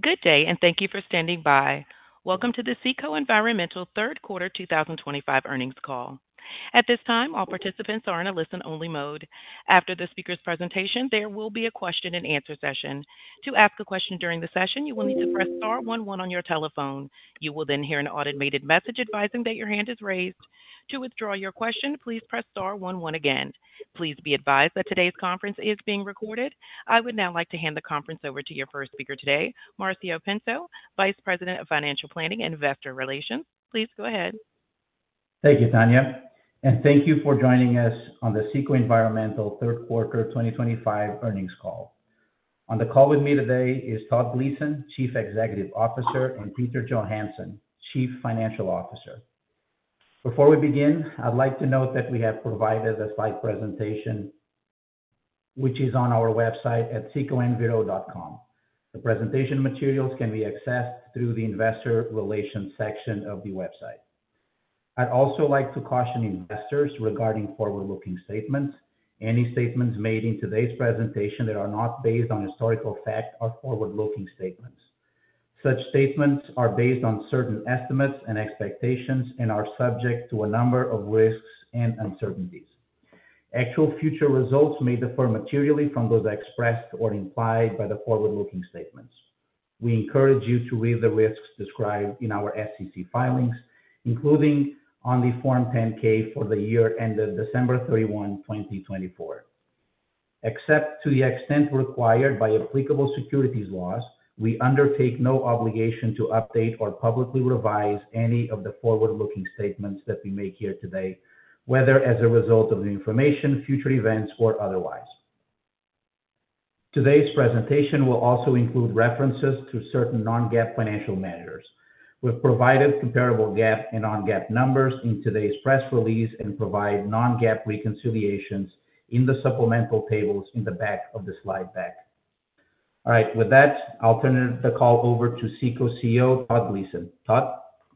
Good day, and thank you for standing by. Welcome to the CECO Environmental third quarter 2025 earnings call. At this time, all participants are in a listen-only mode. After the speaker's presentation, there will be a question-and-answer session. To ask a question during the session, you will need to press star 11 on your telephone. You will then hear an automated message advising that your hand is raised. To withdraw your question, please press star 11 again. Please be advised that today's conference is being recorded. I would now like to hand the conference over to your first speaker today, Marcio Pinto, Vice President of Financial Planning and Investor Relations. Please go ahead. Thank you, Tanya. And thank you for joining us on the CECO Environmental third quarter 2025 earnings call. On the call with me today is Todd Gleason, Chief Executive Officer, and Peter Johansson, Chief Financial Officer. Before we begin, I'd like to note that we have provided a slide presentation which is on our website at cecoenviro.com. The presentation materials can be accessed through the Investor Relations section of the website. I'd also like to caution investors regarding forward-looking statements. Any statements made in today's presentation that are not based on historical fact are forward-looking statements. Such statements are based on certain estimates and expectations and are subject to a number of risks and uncertainties. Actual future results may differ materially from those expressed or implied by the forward-looking statements. We encourage you to read the risks described in our SEC filings, including on the Form 10-K for the year ended December 31, 2024. Except to the extent required by applicable securities laws, we undertake no obligation to update or publicly revise any of the forward-looking statements that we make here today, whether as a result of new information, future events, or otherwise. Today's presentation will also include references to certain non-GAAP financial measures. We've provided comparable GAAP and non-GAAP numbers in today's press release and provide non-GAAP reconciliations in the supplemental tables in the back of the slide deck. All right, with that, I'll turn the call over to CECO CEO Todd Gleason. Todd?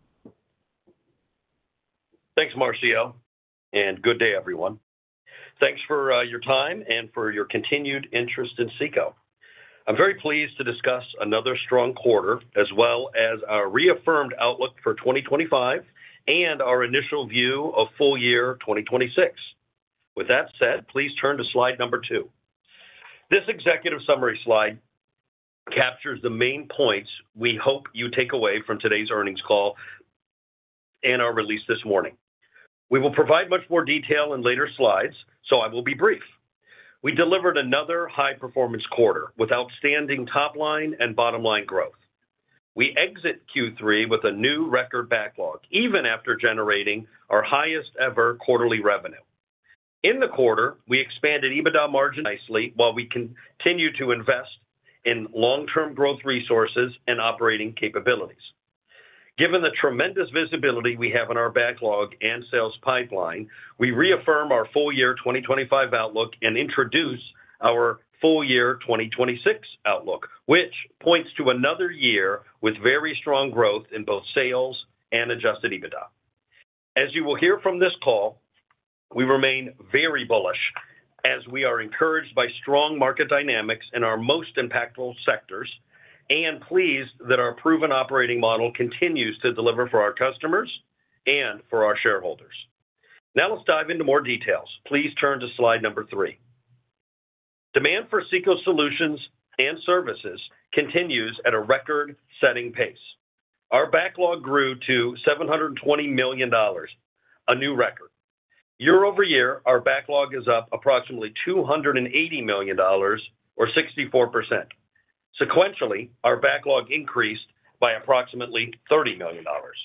Thanks, Marcio, and good day, everyone. Thanks for your time and for your continued interest in CECO. I'm very pleased to discuss another strong quarter, as well as our reaffirmed outlook for 2025 and our initial view of full year 2026. With that said, please turn to slide number 2. This executive summary slide captures the main points we hope you take away from today's earnings call and our release this morning. We will provide much more detail in later slides, so I will be brief. We delivered another high-performance quarter with outstanding top-line and bottom-line growth. We exit Q3 with a new record backlog, even after generating our highest-ever quarterly revenue. In the quarter, we expanded EBITDA margin nicely while we continue to invest in long-term growth resources and operating capabilities. Given the tremendous visibility we have in our backlog and sales pipeline, we reaffirm our full year 2025 outlook and introduce our full year 2026 outlook, which points to another year with very strong growth in both sales and adjusted EBITDA. As you will hear from this call, we remain very bullish as we are encouraged by strong market dynamics in our most impactful sectors and pleased that our proven operating model continues to deliver for our customers and for our shareholders. Now let's dive into more details. Please turn to slide number 3. Demand for CECO solutions and services continues at a record-setting pace. Our backlog grew to $720 million, a new record. Year over year, our backlog is up approximately $280 million, or 64%. Sequentially, our backlog increased by approximately $30 million.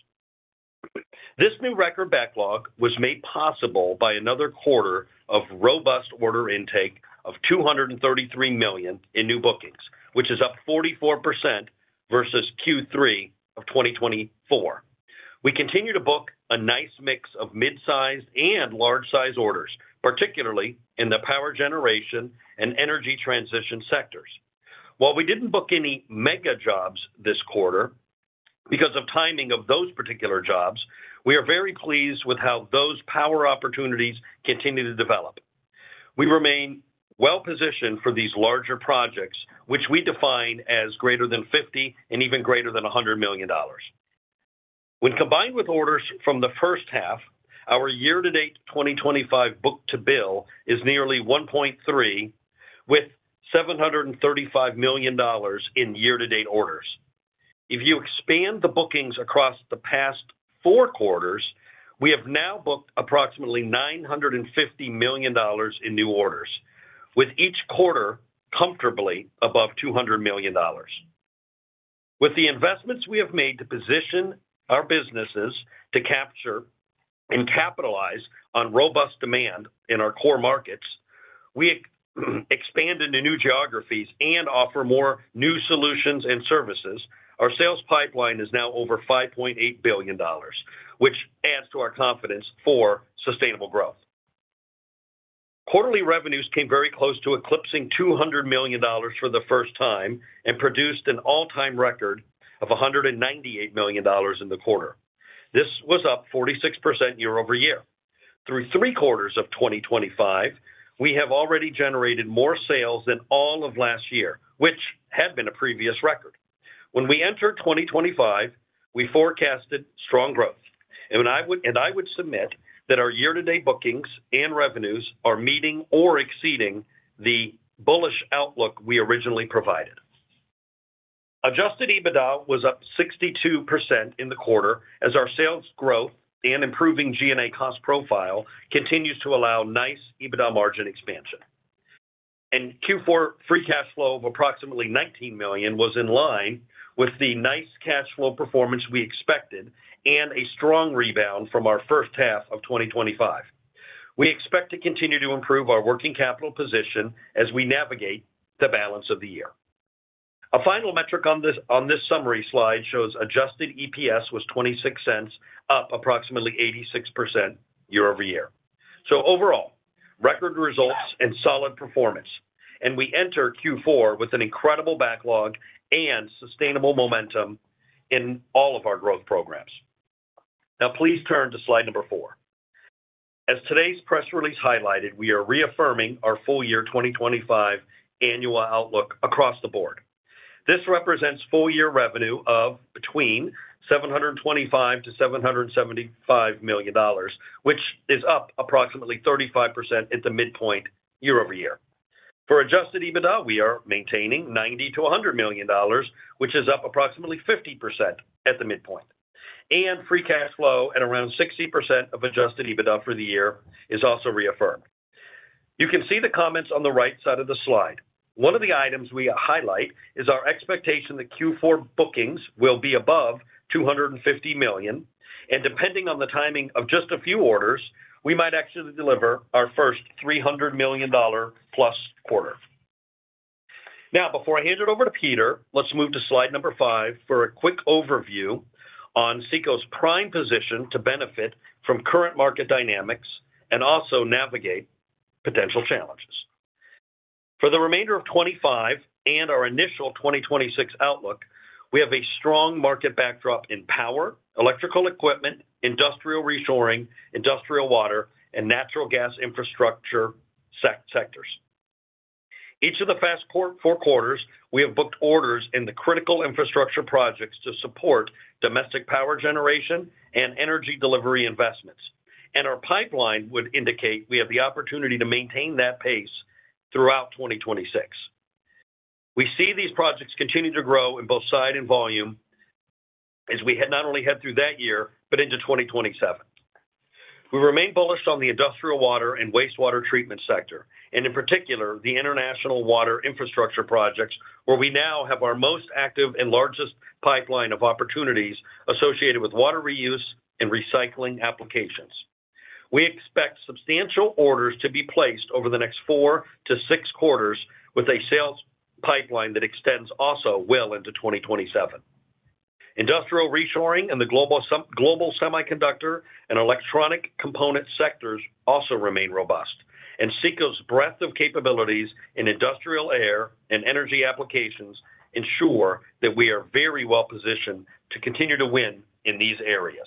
This new record backlog was made possible by another quarter of robust order intake of $233 million in new bookings, which is up 44% versus Q3 of 2024. We continue to book a nice mix of mid-sized and large-sized orders, particularly in the power generation and energy transition sectors. While we didn't book any mega jobs this quarter because of timing of those particular jobs, we are very pleased with how those power opportunities continue to develop. We remain well-positioned for these larger projects, which we define as greater than $50 and even greater than $100 million. When combined with orders from the first half, our year-to-date 2025 book-to-bill is nearly 1.3, with $735 million in year-to-date orders. If you expand the bookings across the past 4 quarters, we have now booked approximately $950 million in new orders, with each quarter comfortably above $200 million. With the investments we have made to position our businesses to capture and capitalize on robust demand in our core markets, we expand into new geographies and offer more new solutions and services. Our sales pipeline is now over $5.8 billion, which adds to our confidence for sustainable growth. Quarterly revenues came very close to eclipsing $200 million for the first time and produced an all-time record of $198 million in the quarter. This was up 46% year over year. Through 3 quarters of 2025, we have already generated more sales than all of last year, which had been a previous record. When we entered 2025, we forecasted strong growth, and I would submit that our year-to-date bookings and revenues are meeting or exceeding the bullish outlook we originally provided. Adjusted EBITDA was up 62% in the quarter as our sales growth and improving G&A cost profile continues to allow nice EBITDA margin expansion. And Q4 free cash flow of approximately $19 million was in line with the nice cash flow performance we expected and a strong rebound from our first half of 2025. We expect to continue to improve our working capital position as we navigate the balance of the year. A final metric on this summary slide shows adjusted EPS was 26 cents, up approximately 86% year over year. So overall, record results and solid performance, and we enter Q4 with an incredible backlog and sustainable momentum in all of our growth programs. Now, please turn to slide number 4. As today's press release highlighted, we are reaffirming our full year 2025 annual outlook across the board. This represents full-year revenue of between $725 to $775 million, which is up approximately 35% at the midpoint year over year. For adjusted EBITDA, we are maintaining $90 to $100 million, which is up approximately 50% at the midpoint. And free cash flow at around 60% of adjusted EBITDA for the year is also reaffirmed. You can see the comments on the right side of the slide. One of the items we highlight is our expectation that Q4 bookings will be above $250 million, and depending on the timing of just a few orders, we might actually deliver our first $300 million plus quarter. Now, before I hand it over to Peter, let's move to slide number 5 for a quick overview on CECO's prime position to benefit from current market dynamics and also navigate potential challenges. For the remainder of 2025 and our initial 2026 outlook, we have a strong market backdrop in power, electrical equipment, industrial reshoring, industrial water, and natural gas infrastructure sectors. Each of the past 4 quarters, we have booked orders in the critical infrastructure projects to support domestic power generation and energy delivery investments. And our pipeline would indicate we have the opportunity to maintain that pace throughout 2026. We see these projects continue to grow in both size and volume as we not only head through that year, but into 2027. We remain bullish on the industrial water and wastewater treatment sector, and in particular, the international water infrastructure projects, where we now have our most active and largest pipeline of opportunities associated with water reuse and recycling applications. We expect substantial orders to be placed over the next 4 to 6 quarters with a sales pipeline that extends also well into 2027. Industrial reshoring and the global semiconductor and electronic component sectors also remain robust, and CECO's breadth of capabilities in industrial air and energy applications ensure that we are very well positioned to continue to win in these areas.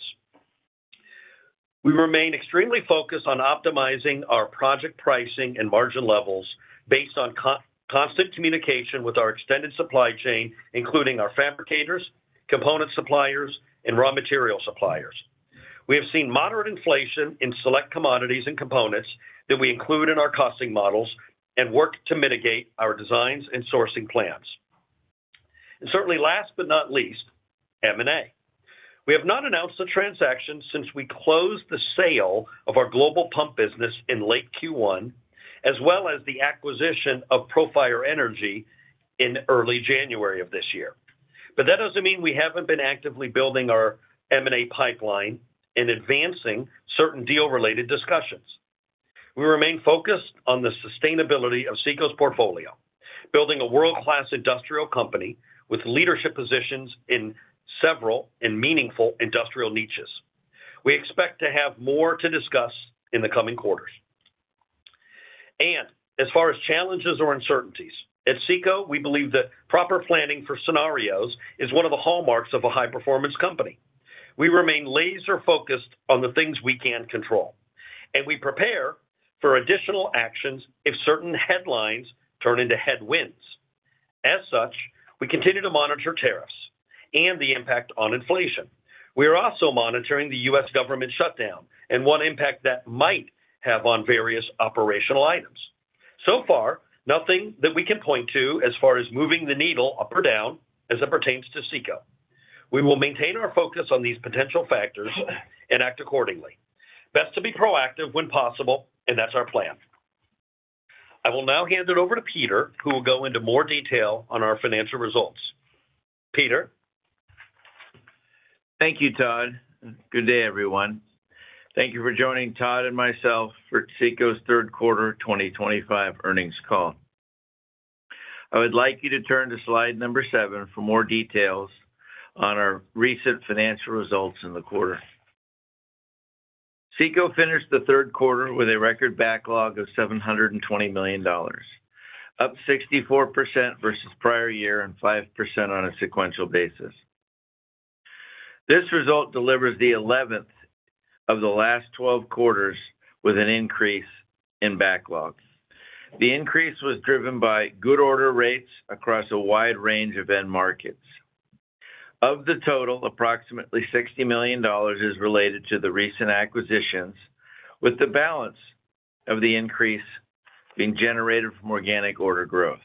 We remain extremely focused on optimizing our project pricing and margin levels based on constant communication with our extended supply chain, including our fabricators, component suppliers, and raw material suppliers. We have seen moderate inflation in select commodities and components that we include in our costing models and work to mitigate our designs and sourcing plans. And certainly last but not least, M&A. We have not announced a transaction since we closed the sale of our global pump business in late Q1, as well as the acquisition of Profire Energy in early January of this year. But that doesn't mean we haven't been actively building our M&A pipeline and advancing certain deal-related discussions. We remain focused on the sustainability of CECO's portfolio, building a world-class industrial company with leadership positions in several and meaningful industrial niches. We expect to have more to discuss in the coming quarters. And as far as challenges or uncertainties, at CECO, we believe that proper planning for scenarios is one of the hallmarks of a high-performance company. We remain laser-focused on the things we can control, and we prepare for additional actions if certain headlines turn into headwinds. As such, we continue to monitor tariffs and the impact on inflation. We are also monitoring the U.S. government shutdown and what impact that might have on various operational items. So far, nothing that we can point to as far as moving the needle up or down as it pertains to CECO. We will maintain our focus on these potential factors and act accordingly. Best to be proactive when possible, and that's our plan. I will now hand it over to Peter, who will go into more detail on our financial results. Peter? Thank you, Todd. Good day, everyone. Thank you for joining Todd and myself for CECO's third quarter 2025 earnings call. I would like you to turn to slide number 7 for more details on our recent financial results in the quarter. CECO finished the third quarter with a record backlog of $720 million, up 64% versus prior year and 5% on a sequential basis. This result delivers the 11th of the last 12 quarters with an increase in backlog. The increase was driven by good order rates across a wide range of end markets. Of the total, approximately $60 million is related to the recent acquisitions, with the balance of the increase being generated from organic order growth.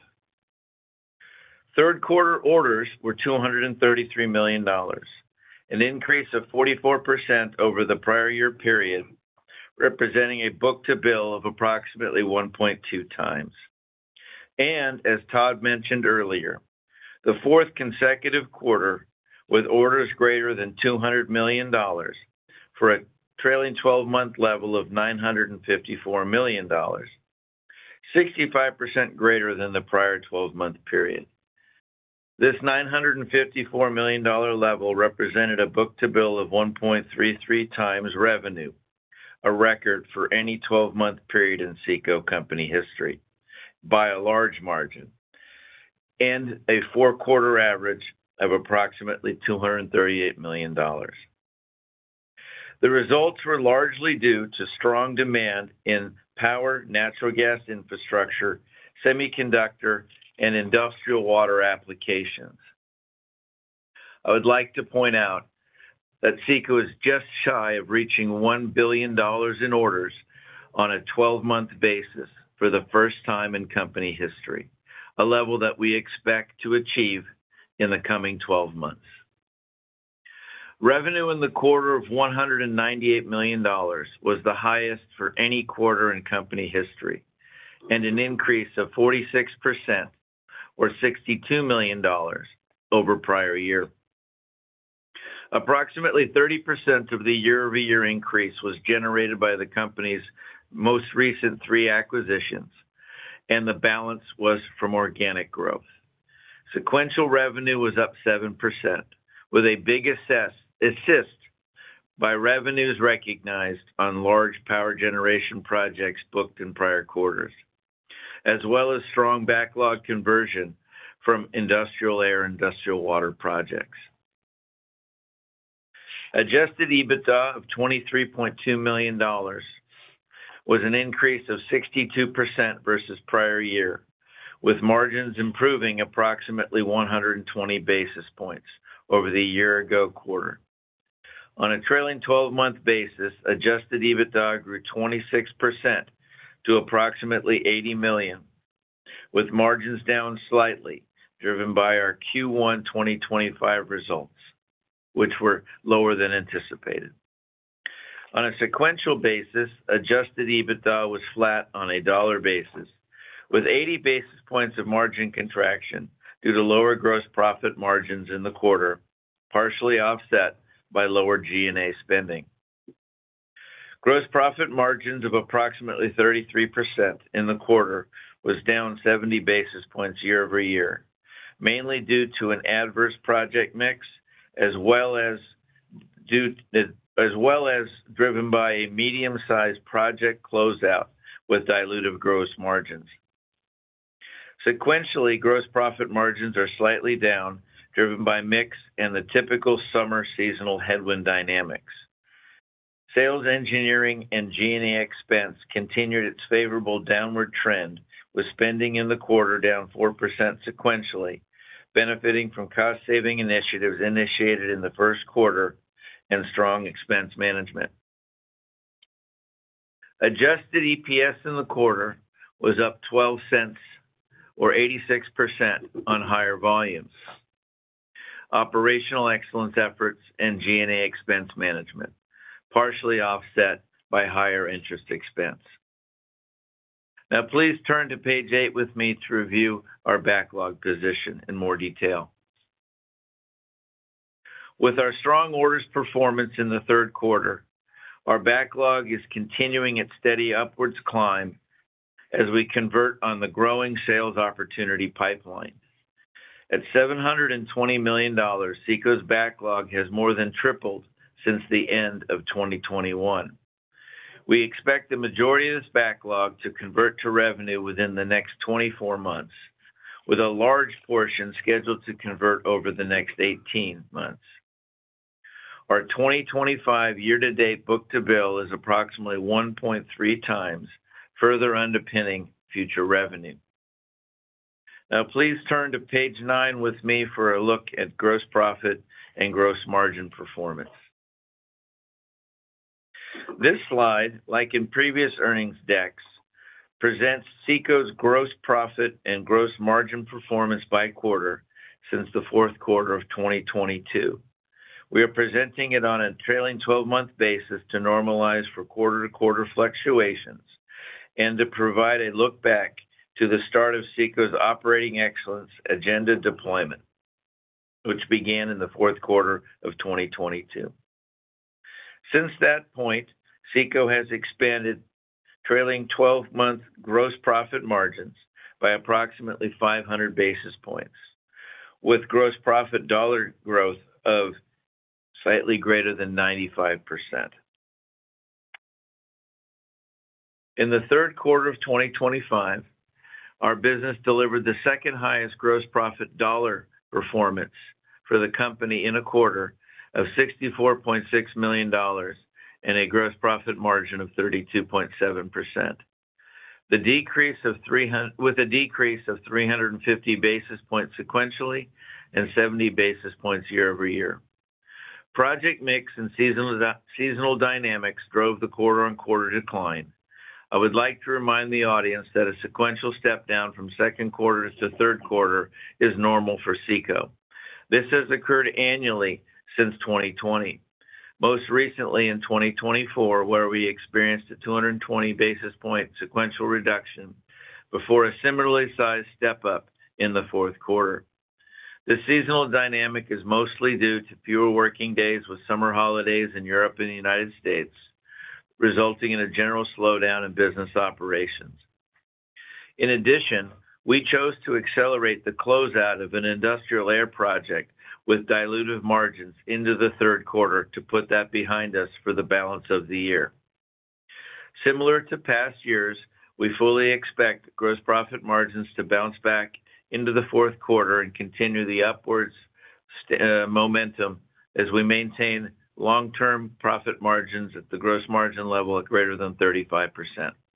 Third quarter orders were $233 million, an increase of 44% over the prior year period, representing a book-to-bill of approximately 1.2 times. And as Todd mentioned earlier, the fourth consecutive quarter with orders greater than $200 million for a trailing 12-month level of $954 million, 65% greater than the prior 12-month period. This $954 million level represented a book-to-bill of 1.33 times revenue, a record for any 12-month period in CECO company history, by a large margin, and a four-quarter average of approximately $238 million. The results were largely due to strong demand in power, natural gas infrastructure, semiconductor, and industrial water applications. I would like to point out that CECO is just shy of reaching $1 billion in orders on a 12-month basis for the first time in company history, a level that we expect to achieve in the coming 12 months. Revenue in the quarter of $198 million was the highest for any quarter in company history, and an increase of 46%, or $62 million, over prior year. Approximately 30% of the year-over-year increase was generated by the company's most recent 3 acquisitions, and the balance was from organic growth. Sequential revenue was up 7%, with a big assist by revenues recognized on large power generation projects booked in prior quarters, as well as strong backlog conversion from industrial air and industrial water projects. Adjusted EBITDA of $23.2 million was an increase of 62% versus prior year, with margins improving approximately 120 basis points over the year-ago quarter. On a trailing 12-month basis, adjusted EBITDA grew 26% to approximately $80 million, with margins down slightly, driven by our Q1 2025 results, which were lower than anticipated. On a sequential basis, adjusted EBITDA was flat on a dollar basis, with 80 basis points of margin contraction due to lower gross profit margins in the quarter, partially offset by lower G&A spending. Gross profit margins of approximately 33% in the quarter was down 70 basis points year-over-year, mainly due to an adverse project mix, as well as driven by a medium-sized project closeout with dilutive gross margins. Sequentially, gross profit margins are slightly down, driven by mix and the typical summer seasonal headwind dynamics. Sales, engineering, and G&A expense continued its favorable downward trend, with spending in the quarter down 4% sequentially, benefiting from cost-saving initiatives initiated in the first quarter and strong expense management. Adjusted EPS in the quarter was up 12 cents, or 86%, on higher volumes, operational excellence efforts, and G&A expense management, partially offset by higher interest expense. Now, please turn to page 8 with me to review our backlog position in more detail. With our strong orders performance in the third quarter, our backlog is continuing its steady upwards climb as we convert on the growing sales opportunity pipeline. At $720 million, CECO's backlog has more than tripled since the end of 2021. We expect the majority of this backlog to convert to revenue within the next 24 months, with a large portion scheduled to convert over the next 18 months. Our 2025 year-to-date book-to-bill is approximately 1.3 times, further underpinning future revenue. Now, please turn to page 9 with me for a look at gross profit and gross margin performance. This slide, like in previous earnings decks, presents CECO's gross profit and gross margin performance by quarter since the fourth quarter of 2022. We are presenting it on a trailing 12-month basis to normalize for quarter-to-quarter fluctuations and to provide a look back to the start of CECO's operating excellence agenda deployment, which began in the fourth quarter of 2022. Since that point, CECO has expanded trailing 12-month gross profit margins by approximately 500 basis points, with gross profit dollar growth of slightly greater than 95%. In the third quarter of 2025, our business delivered the second highest gross profit dollar performance for the company in a quarter of $64.6 million and a gross profit margin of 32.7%. With a decrease of 350 basis points sequentially and 70 basis points year-over-year. Project mix and seasonal dynamics drove the quarter-on-quarter decline. I would like to remind the audience that a sequential step down from second quarter to third quarter is normal for CECO. This has occurred annually since 2020, most recently in 2024, where we experienced a 220 basis point sequential reduction before a similarly sized step up in the fourth quarter. The seasonal dynamic is mostly due to fewer working days with summer holidays in Europe and the United States, resulting in a general slowdown in business operations. In addition, we chose to accelerate the closeout of an industrial air project with dilutive margins into the third quarter to put that behind us for the balance of the year. Similar to past years, we fully expect gross profit margins to bounce back into the fourth quarter and continue the upwards momentum as we maintain long-term profit margins at the gross margin level at greater than 35%.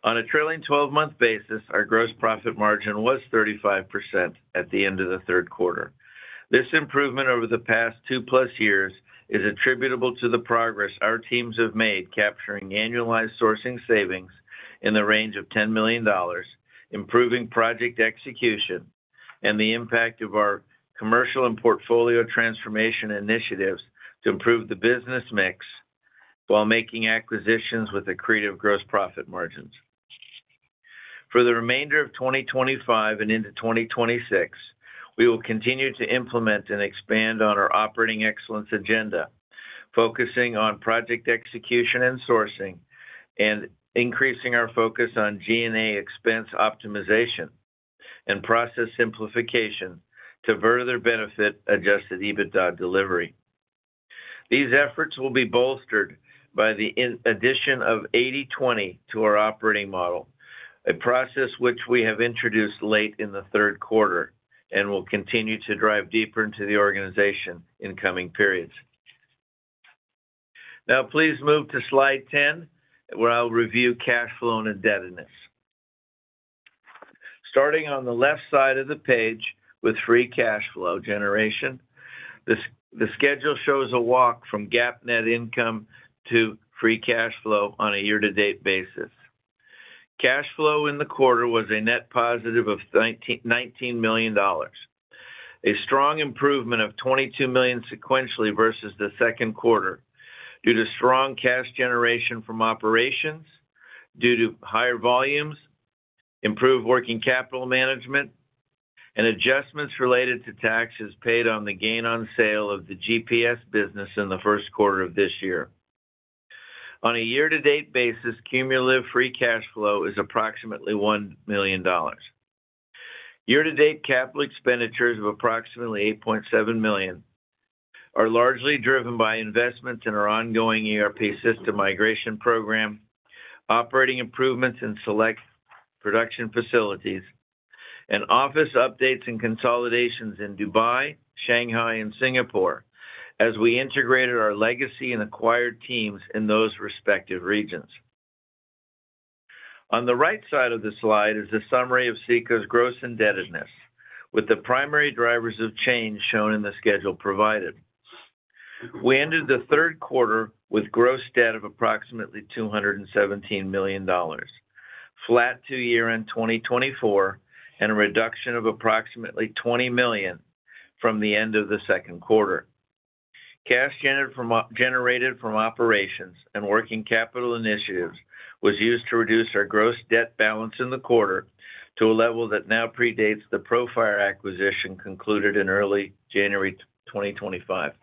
On a trailing 12-month basis, our gross profit margin was 35% at the end of the third quarter. This improvement over the past 2+ years is attributable to the progress our teams have made capturing annualized sourcing savings in the range of $10 million, improving project execution, and the impact of our commercial and portfolio transformation initiatives to improve the business mix while making acquisitions with accretive gross profit margins. For the remainder of 2025 and into 2026, we will continue to implement and expand on our operating excellence agenda, focusing on project execution and sourcing, and increasing our focus on G&A expense optimization and process simplification to further benefit adjusted EBITDA delivery. These efforts will be bolstered by the addition of 80/20 to our operating model, a process which we have introduced late in the third quarter and will continue to drive deeper into the organization in coming periods. Now, please move to slide 10, where I'll review cash flow and indebtedness. Starting on the left side of the page with free cash flow generation, the schedule shows a walk from GAAP net income to free cash flow on a year-to-date basis. Cash flow in the quarter was a net positive of $19 million, a strong improvement of $22 million sequentially versus the second quarter due to strong cash generation from operations, due to higher volumes, improved working capital management, and adjustments related to taxes paid on the gain on sale of the GPS business in the first quarter of this year. On a year-to-date basis, cumulative free cash flow is approximately $1 million. Year-to-date capital expenditures of approximately $8.7 million are largely driven by investments in our ongoing ERP system migration program, operating improvements in select production facilities, and office updates and consolidations in Dubai, Shanghai, and Singapore, as we integrated our legacy and acquired teams in those respective regions. On the right side of the slide is a summary of CECO's gross indebtedness, with the primary drivers of change shown in the schedule provided. We ended the third quarter with gross debt of approximately $217 million, flat to year-end 2024, and a reduction of approximately $20 million from the end of the second quarter. Cash generated from operations and working capital initiatives was used to reduce our gross debt balance in the quarter to a level that now predates the Profire acquisition concluded in early January 2025.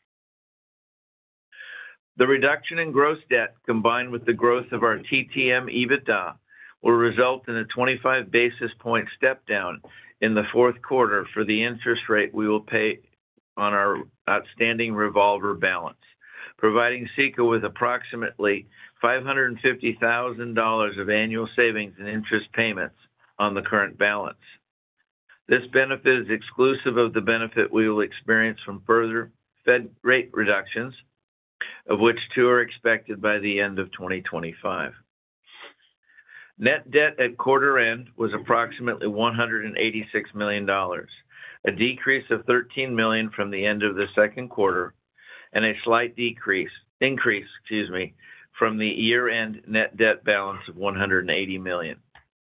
The reduction in gross debt, combined with the growth of our TTM EBITDA, will result in a 25 basis point step down in the fourth quarter for the interest rate we will pay on our outstanding revolver balance, providing CECO with approximately $550,000 of annual savings in interest payments on the current balance. This benefit is exclusive of the benefit we will experience from further Fed rate reductions, of which 2 are expected by the end of 2025. Net debt at quarter end was approximately $186 million, a decrease of $13 million from the end of the second quarter, and a slight increase from the year-end net debt balance of $180 million.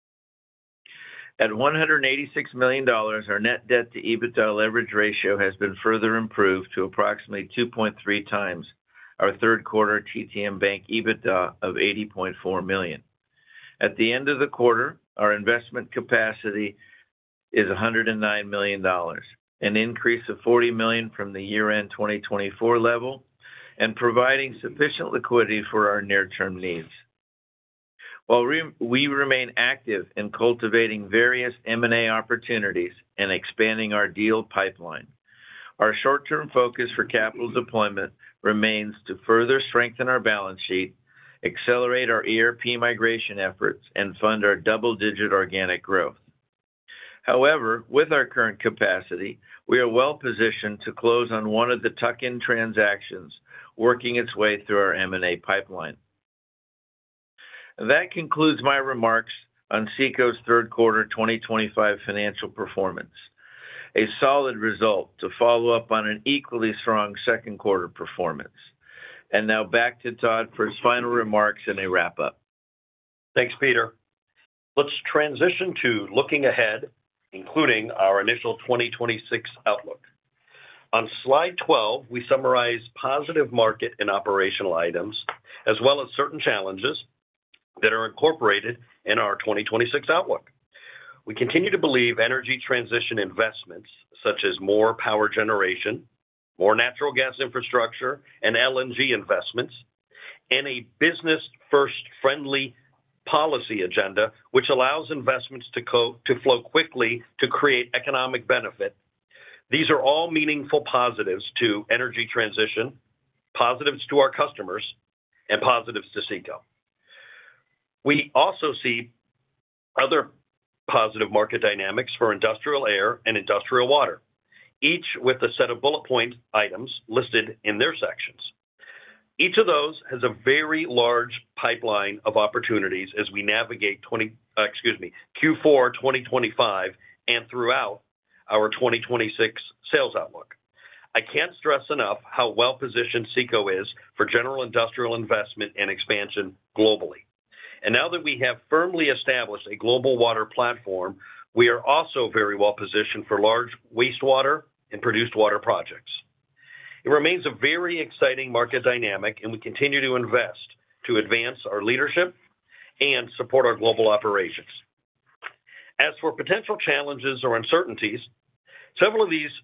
At $186 million, our net debt to EBITDA leverage ratio has been further improved to approximately 2.3 times our third quarter TTM bank EBITDA of $80.4 million. At the end of the quarter, our investment capacity is $109 million, an increase of $40 million from the year-end 2024 level, and providing sufficient liquidity for our near-term needs. While we remain active in cultivating various M&A opportunities and expanding our deal pipeline, our short-term focus for capital deployment remains to further strengthen our balance sheet, accelerate our ERP migration efforts, and fund our double-digit organic growth. However, with our current capacity, we are well positioned to close on one of the tuck-in transactions working its way through our M&A pipeline. That concludes my remarks on CECO's third quarter 2025 financial performance. A solid result to follow up on an equally strong second quarter performance. Now back to Todd for his final remarks and a wrap-up. Thanks, Peter. Let's transition to looking ahead, including our initial 2026 outlook. On slide 12, we summarize positive market and operational items, as well as certain challenges that are incorporated in our 2026 outlook. We continue to believe energy transition investments, such as more power generation, more natural gas infrastructure, and LNG investments, and a business-first friendly policy agenda, which allows investments to flow quickly to create economic benefit. These are all meaningful positives to energy transition, positives to our customers, and positives to CECO. We also see other positive market dynamics for industrial air and industrial water, each with a set of bullet point items listed in their sections. Each of those has a very large pipeline of opportunities as we navigate Q4 2025 and throughout our 2026 sales outlook. I can't stress enough how well-positioned CECO is for general industrial investment and expansion globally. And now that we have firmly established a global water platform, we are also very well-positioned for large wastewater and produced water projects. It remains a very exciting market dynamic, and we continue to invest to advance our leadership and support our global operations. As for potential challenges or uncertainties, several of these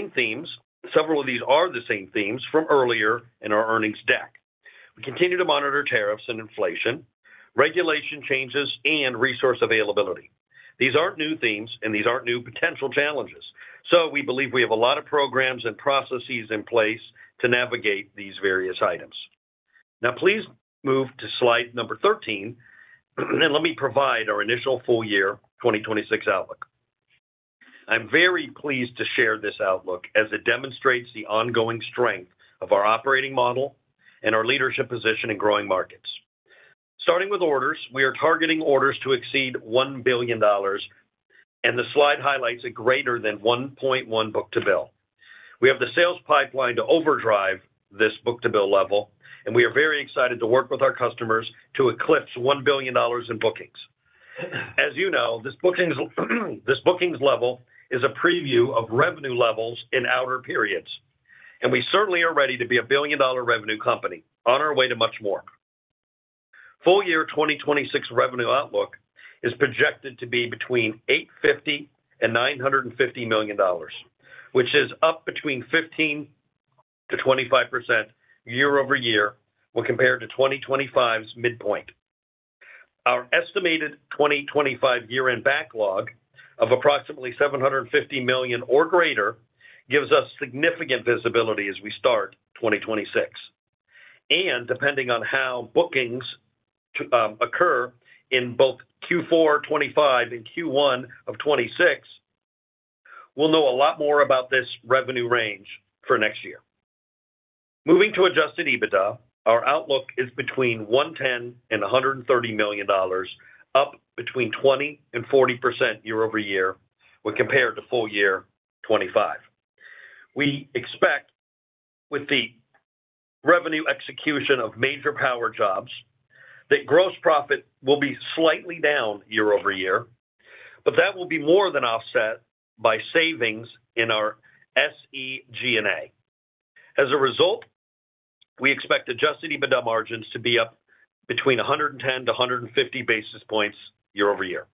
are the same themes from earlier in our earnings deck. We continue to monitor tariffs and inflation, regulation changes, and resource availability. These aren't new themes, and these aren't new potential challenges. So we believe we have a lot of programs and processes in place to navigate these various items. Now, please move to slide number 13, and let me provide our initial full year 2026 outlook. I'm very pleased to share this outlook as it demonstrates the ongoing strength of our operating model and our leadership position in growing markets. Starting with orders, we are targeting orders to exceed $1 billion, and the slide highlights a greater than 1.1 book-to-bill. We have the sales pipeline to overdrive this book-to-bill level, and we are very excited to work with our customers to eclipse $1 billion in bookings. As you know, this bookings level is a preview of revenue levels in outer periods, and we certainly are ready to be a billion-dollar revenue company on our way to much more. Full year 2026 revenue outlook is projected to be between $850 and $950 million, which is up between 15 to 25% year over year when compared to 2025's midpoint. Our estimated 2025 year-end backlog of approximately $750 million or greater gives us significant visibility as we start 2026. And depending on how bookings occur in both Q4 25 and Q1 of 26, we'll know a lot more about this revenue range for next year. Moving to adjusted EBITDA, our outlook is between $110 and $130 million, up between 20 and 40% year over year when compared to full year 25. We expect, with the revenue execution of major power jobs, that gross profit will be slightly down year over year, but that will be more than offset by savings in our SG&A. As a result, we expect adjusted EBITDA margins to be up between 110 to 150 basis points year over year.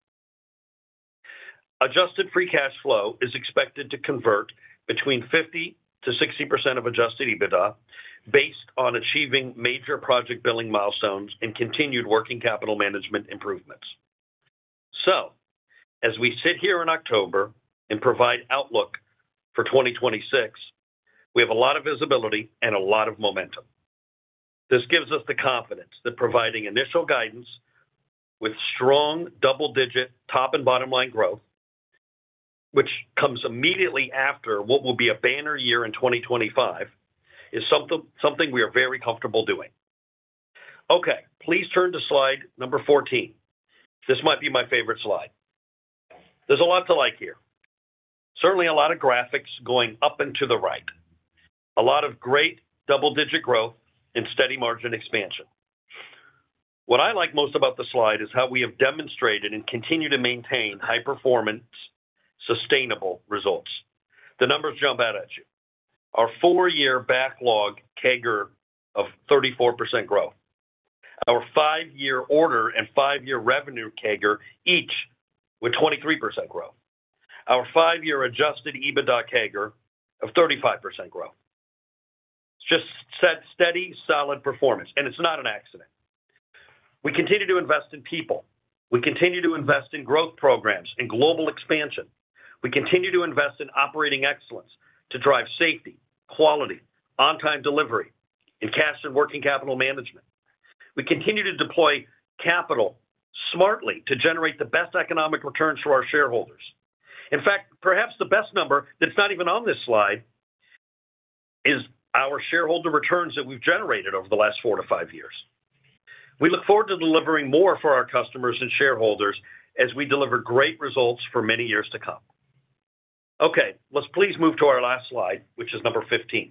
Adjusted free cash flow is expected to convert between 50 to 60% of adjusted EBITDA based on achieving major project billing milestones and continued working capital management improvements. So, as we sit here in October and provide outlook for 2026, we have a lot of visibility and a lot of momentum. This gives us the confidence that providing initial guidance with strong double-digit top and bottom line growth, which comes immediately after what will be a banner year in 2025, is something we are very comfortable doing. Okay, please turn to slide number 14. This might be my favorite slide. There's a lot to like here. Certainly a lot of graphics going up and to the right. A lot of great double-digit growth and steady margin expansion. What I like most about the slide is how we have demonstrated and continue to maintain high-performance, sustainable results. The numbers jump out at you. Our 4-year backlog CAGR of 34% growth. Our 5-year order and 5-year revenue CAGR, each with 23% growth. Our 5-year adjusted EBITDA CAGR of 35% growth. It's just steady, solid performance, and it's not an accident. We continue to invest in people. We continue to invest in growth programs and global expansion. We continue to invest in operating excellence to drive safety, quality, on-time delivery, and cash and working capital management. We continue to deploy capital smartly to generate the best economic returns for our shareholders. In fact, perhaps the best number that's not even on this slide is our shareholder returns that we've generated over the last 4 to 5 years. We look forward to delivering more for our customers and shareholders as we deliver great results for many years to come. Okay, let's please move to our last slide, which is number 15.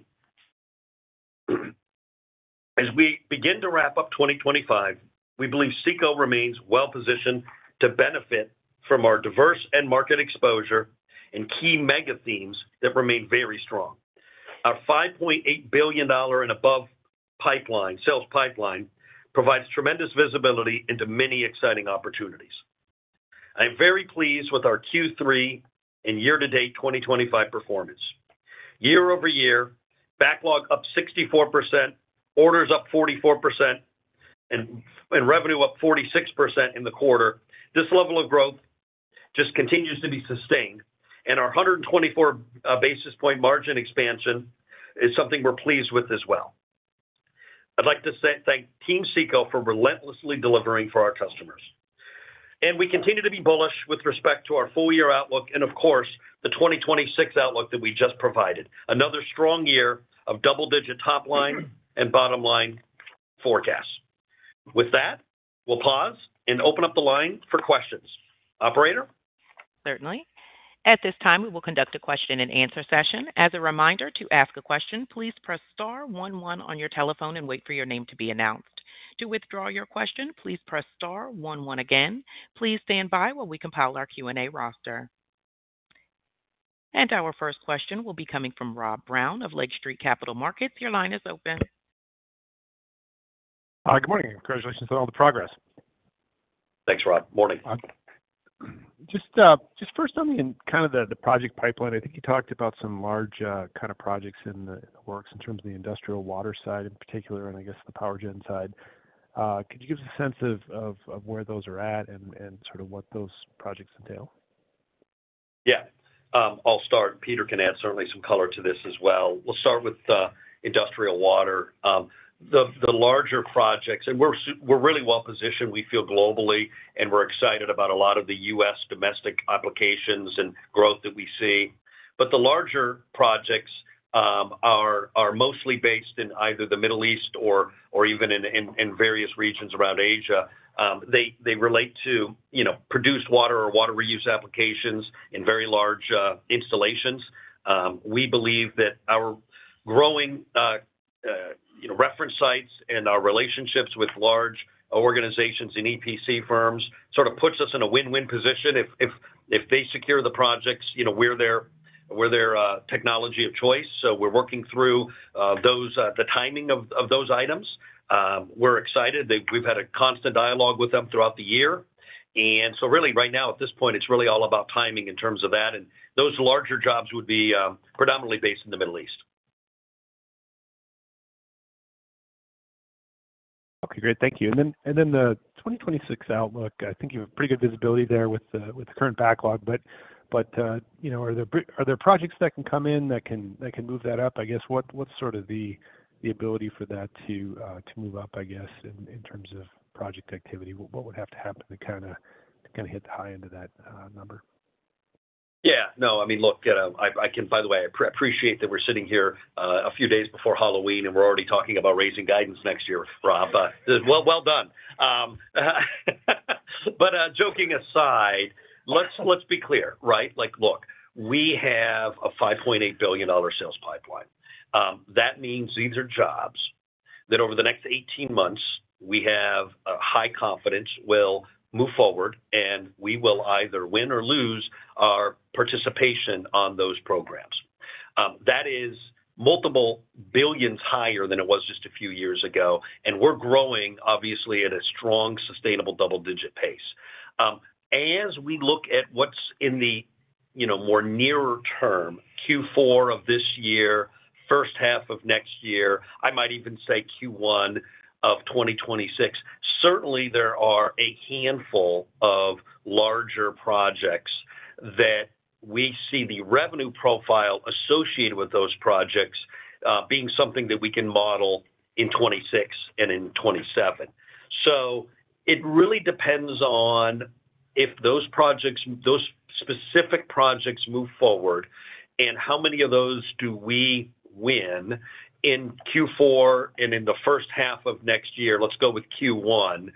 As we begin to wrap up 2025, we believe CECO remains well-positioned to benefit from our diverse end market exposure and key mega themes that remain very strong. Our $5.8 billion and above sales pipeline provides tremendous visibility into many exciting opportunities. I'm very pleased with our Q3 and year-to-date 2025 performance. Year over year, backlog up 64%, orders up 44%, and revenue up 46% in the quarter. This level of growth just continues to be sustained, and our 124 basis point margin expansion is something we're pleased with as well. I'd like to thank Team CECO for relentlessly delivering for our customers. And we continue to be bullish with respect to our full-year outlook and, of course, the 2026 outlook that we just provided. Another strong year of double-digit top-line and bottom-line forecasts. With that, we'll pause and open up the line for questions. Operator? Certainly. At this time, we will conduct a question-and-answer session. As a reminder, to ask a question, please press star 11 on your telephone and wait for your name to be announced. To withdraw your question, please press star 11 again. Please stand by while we compile our Q&A roster. And our first question will be coming from Rob Brown of Lake Street Capital Markets. Your line is open. Good morning. Congratulations on all the progress. Thanks, Rob. Morning. Just first on the project pipeline, I think you talked about some large kind of projects in the works in terms of the industrial water side in particular, and I guess the power gen side. Could you give us a sense of where those are at and sort of what those projects entail? Yeah, I'll start. Peter can add certainly some color to this as well. We'll start with industrial water. The larger projects, and we're really well positioned, we feel globally, and we're excited about a lot of the U.S. domestic applications and growth that we see. But the larger projects are mostly based in either the Middle East or even in various regions around Asia. They relate to produced water or water reuse applications in very large installations. We believe that our growing reference sites and our relationships with large organizations and EPC firms sort of puts us in a win-win position. If they secure the projects, we're their technology of choice. So we're working through the timing of those items. We're excited. We've had a constant dialogue with them throughout the year. And so really right now at this point, it's really all about timing in terms of that. And those larger jobs would be predominantly based in the Middle East. Okay, great. Thank you. And then the 2026 outlook, I think you have pretty good visibility there with the current backlog. But are there projects that can come in that can move that up? I guess what's sort of the ability for that to move up? I guess in terms of project activity, what would have to happen to kind of hit the high end of that number? Yeah, no, I mean, look, I can, by the way, I appreciate that we're sitting here a few days before Halloween and we're already talking about raising guidance next year, Rob. Well done. But joking aside, let's be clear, right? Like, look, we have a $5.8 billion sales pipeline. That means these are jobs that over the next 18 months, we have a high confidence will move forward, and we will either win or lose our participation on those programs. That is multiple billions higher than it was just a few years ago, and we're growing, obviously, at a strong, sustainable double-digit pace. As we look at what's in the more nearer term, Q4 of this year, first half of next year, I might even say Q1 of 2026, certainly there are a handful of larger projects that we see the revenue profile associated with those projects being something that we can model in 26 and in 27. So it really depends on if those projects, those specific projects move forward, and how many of those do we win in Q4 and in the first half of next year. Let's go with Q1.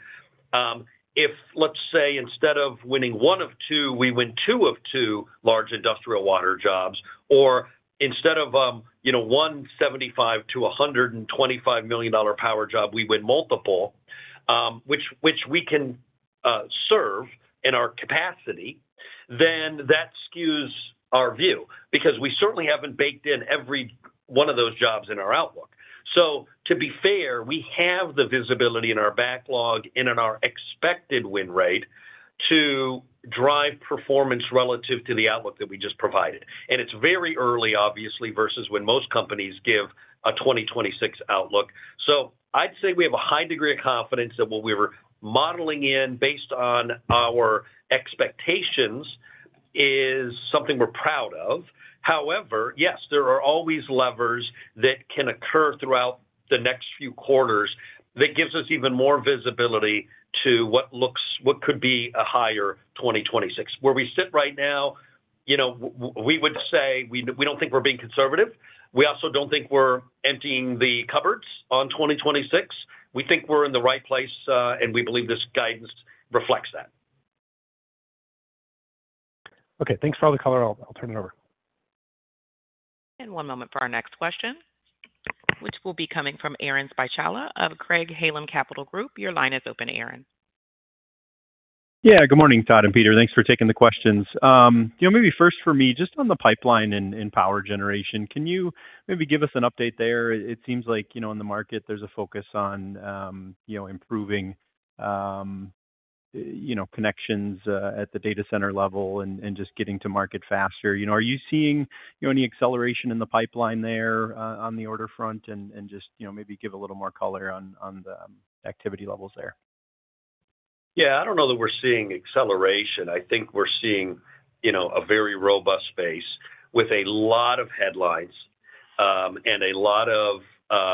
If, let's say, instead of winning one of two, we win two of two large industrial water jobs, or instead of one $75 to $125 million power job, we win multiple, which we can serve in our capacity, then that skews our view, because we certainly haven't baked in every one of those jobs in our outlook. So to be fair, we have the visibility in our backlog and in our expected win rate to drive performance relative to the outlook that we just provided. And it's very early, obviously, versus when most companies give a 2026 outlook. So I'd say we have a high degree of confidence that what we were modeling in based on our expectations is something we're proud of. However, yes, there are always levers that can occur throughout the next few quarters that gives us even more visibility to what could be a higher 2026. Where we sit right now, we would say we don't think we're being conservative. We also don't think we're emptying the cupboards on 2026. We think we're in the right place, and we believe this guidance reflects that. Okay, thanks for all the color. I'll turn it over. And one moment for our next question, which will be coming from Aaron Spychalla of Craig-Hallum Capital Group. Your line is open, Aaron. Yeah, good morning, Todd and Peter. Thanks for taking the questions. Maybe first for me, just on the pipeline and power generation, can you maybe give us an update there? It seems like, in the market, there's a focus on, improving, connections at the data center level and just getting to market faster. Are you seeing, any acceleration in the pipeline there on the order front, and just, maybe give a little more color on the activity levels there? Yeah, I don't know that we're seeing acceleration. I think we're seeing, a very robust space with a lot of headlines, and a lot of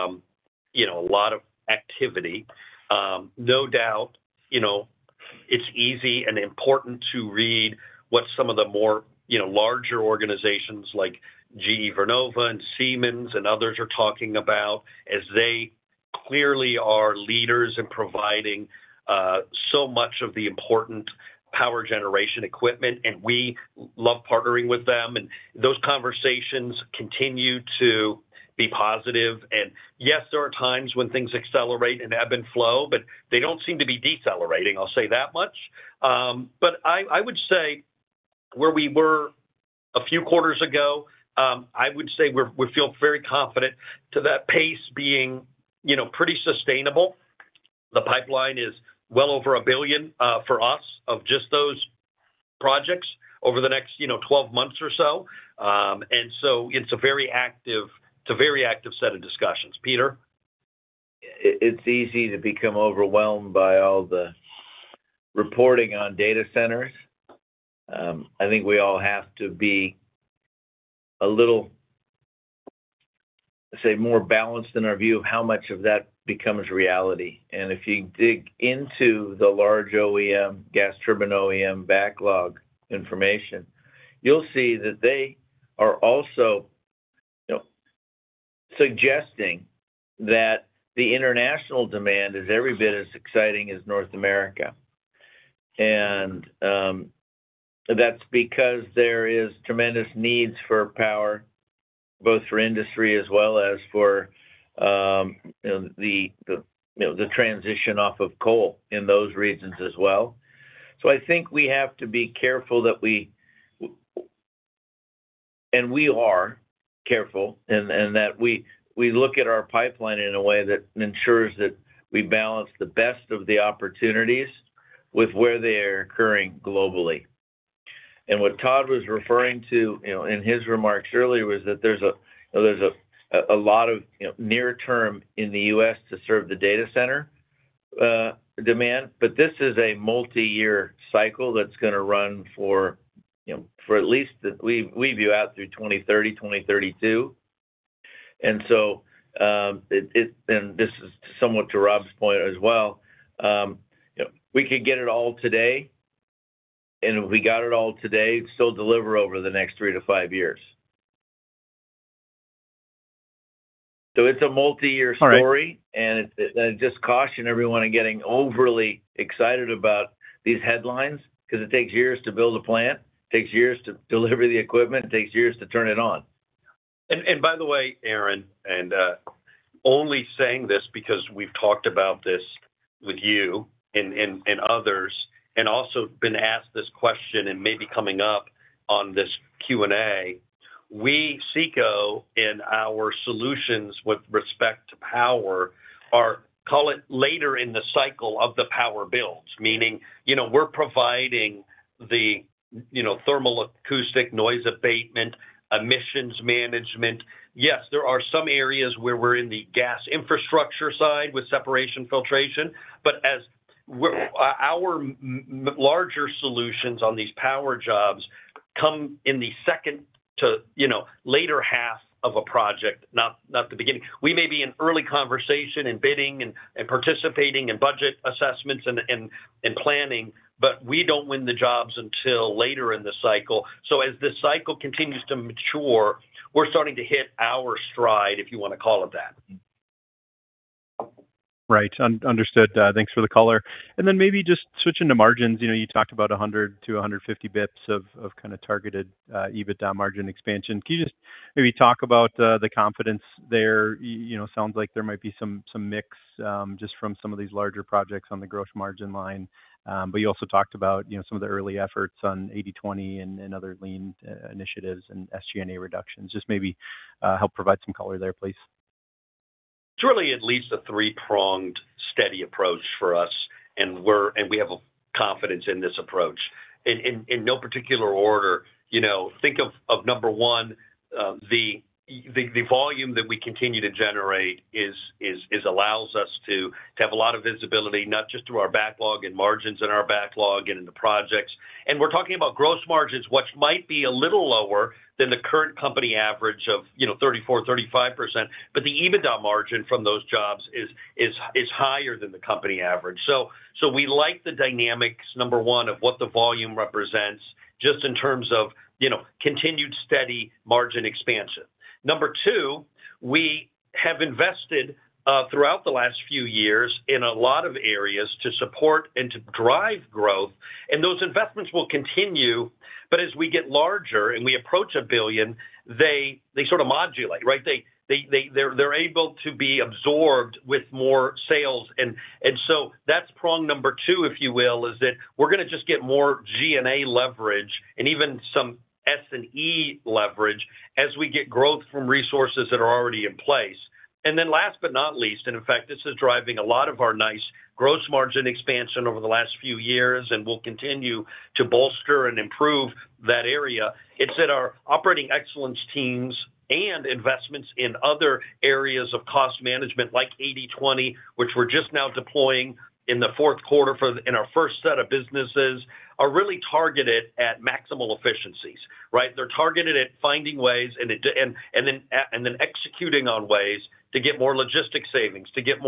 activity. No doubt, it's easy and important to read what some of the more, larger organizations like GE Vernova and Siemens and others are talking about, as they clearly are leaders in providing so much of the important power generation equipment, and we love partnering with them. And those conversations continue to be positive. And yes, there are times when things accelerate and ebb and flow, but they don't seem to be decelerating. I'll say that much. But I would say where we were a few quarters ago, I would say we feel very confident to that pace being, pretty sustainable. The pipeline is well over $1 billion for us of just those projects over the next, 12 months or so. And so it's a very active set of discussions. Peter? It's easy to become overwhelmed by all the reporting on data centers. I think we all have to be a little, say, more balanced in our view of how much of that becomes reality. And if you dig into the large OEM, gas turbine OEM backlog information, you'll see that they are also, suggesting that the international demand is every bit as exciting as North America. And that's because there is tremendous needs for power, both for industry as well as for the transition off of coal in those regions as well. So I think we have to be careful that we are careful, and that we look at our pipeline in a way that ensures that we balance the best of the opportunities with where they are occurring globally. And what Todd was referring to, in his remarks earlier, was that there's a lot of near term in the U.S. to serve the data center demand, but this is a multi-year cycle that's going to run for at least we view out through 2030, 2032. And so, and this is somewhat to Rob's point as well, we could get it all today, and if we got it all today, still deliver over the next 3 to 5 years. So it's a multi-year story, and I just caution everyone in getting overly excited about these headlines, because it takes years to build a plant, it takes years to deliver the equipment, it takes years to turn it on. And by the way, Aaron, and only saying this because we've talked about this with you and others, and also been asked this question and maybe coming up on this Q&A, we, CECO, in our solutions with respect to power are, call it later in the cycle of the power builds, meaning, we're providing the, thermal acoustic noise abatement, emissions management. Yes, there are some areas where we're in the gas infrastructure side with separation filtration, but as our larger solutions on these power jobs come in the second to later half of a project, not the beginning. We may be in early conversation and bidding and participating in budget assessments and planning, but we don't win the jobs until later in the cycle. So as this cycle continues to mature, we're starting to hit our stride, if you want to call it that. Right. Understood. Thanks for the color. And then maybe just switching to margins, you talked about 100 to 150 bips of kind of targeted EBITDA margin expansion. Can you just maybe talk about the confidence there? Sounds like there might be some mix just from some of these larger projects on the gross margin line. But you also talked about, some of the early efforts on 80/20 and other lean initiatives and SG&A reductions. Just maybe help provide some color there, please. It's really at least a three-pronged steady approach for us, and we have a confidence in this approach. In no particular order, think of number one, the volume that we continue to generate is allows us to have a lot of visibility, not just through our backlog and margins in our backlog and in the projects. And we're talking about gross margins, which might be a little lower than the current company average of 34-35%, but the EBITDA margin from those jobs is higher than the company average. So we like the dynamics, number one, of what the volume represents, just in terms of continued steady margin expansion. Number two, we have invested throughout the last few years in a lot of areas to support and to drive growth, and those investments will continue. But as we get larger and we approach $1 billion, they sort of modulate, right? They're able to be absorbed with more sales, and so that's prong number two, if you will, is that we're going to just get more G&A leverage and even some S&E leverage as we get growth from resources that are already in place. And then last but not least, and in fact, this is driving a lot of our nice gross margin expansion over the last few years, and will continue to bolster and improve that area. It's that our operating excellence teams and investments in other areas of cost management like 80/20, which we're just now deploying in the fourth quarter in our first set of businesses, are really targeted at maximal efficiencies, right? They're targeted at finding ways and then executing on ways to get more logistics savings, to get more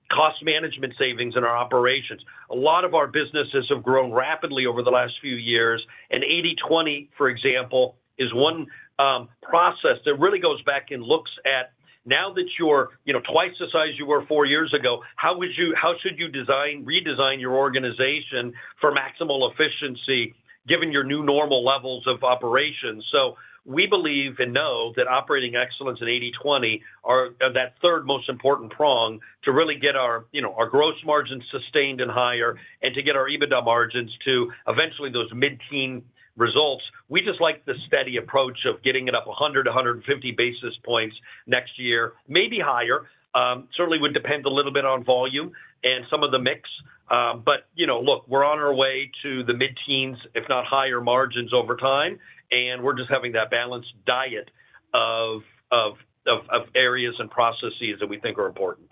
cost management savings in our operations. A lot of our businesses have grown rapidly over the last few years, and 80/20, for example, is one process that really goes back and looks at, now that you're twice the size you were 4 years ago, how should you redesign your organization for maximal efficiency given your new normal levels of operations? So we believe and know that operating excellence and 80/20 are that third most important prong to really get our gross margins sustained and higher, and to get our EBITDA margins to eventually those mid-teen results. We just like the steady approach of getting it up 100 to 150 basis points next year, maybe higher. Certainly would depend a little bit on volume and some of the mix. But look, we're on our way to the mid-teens, if not higher margins over time, and we're just having that balanced diet of areas and processes that we think are important.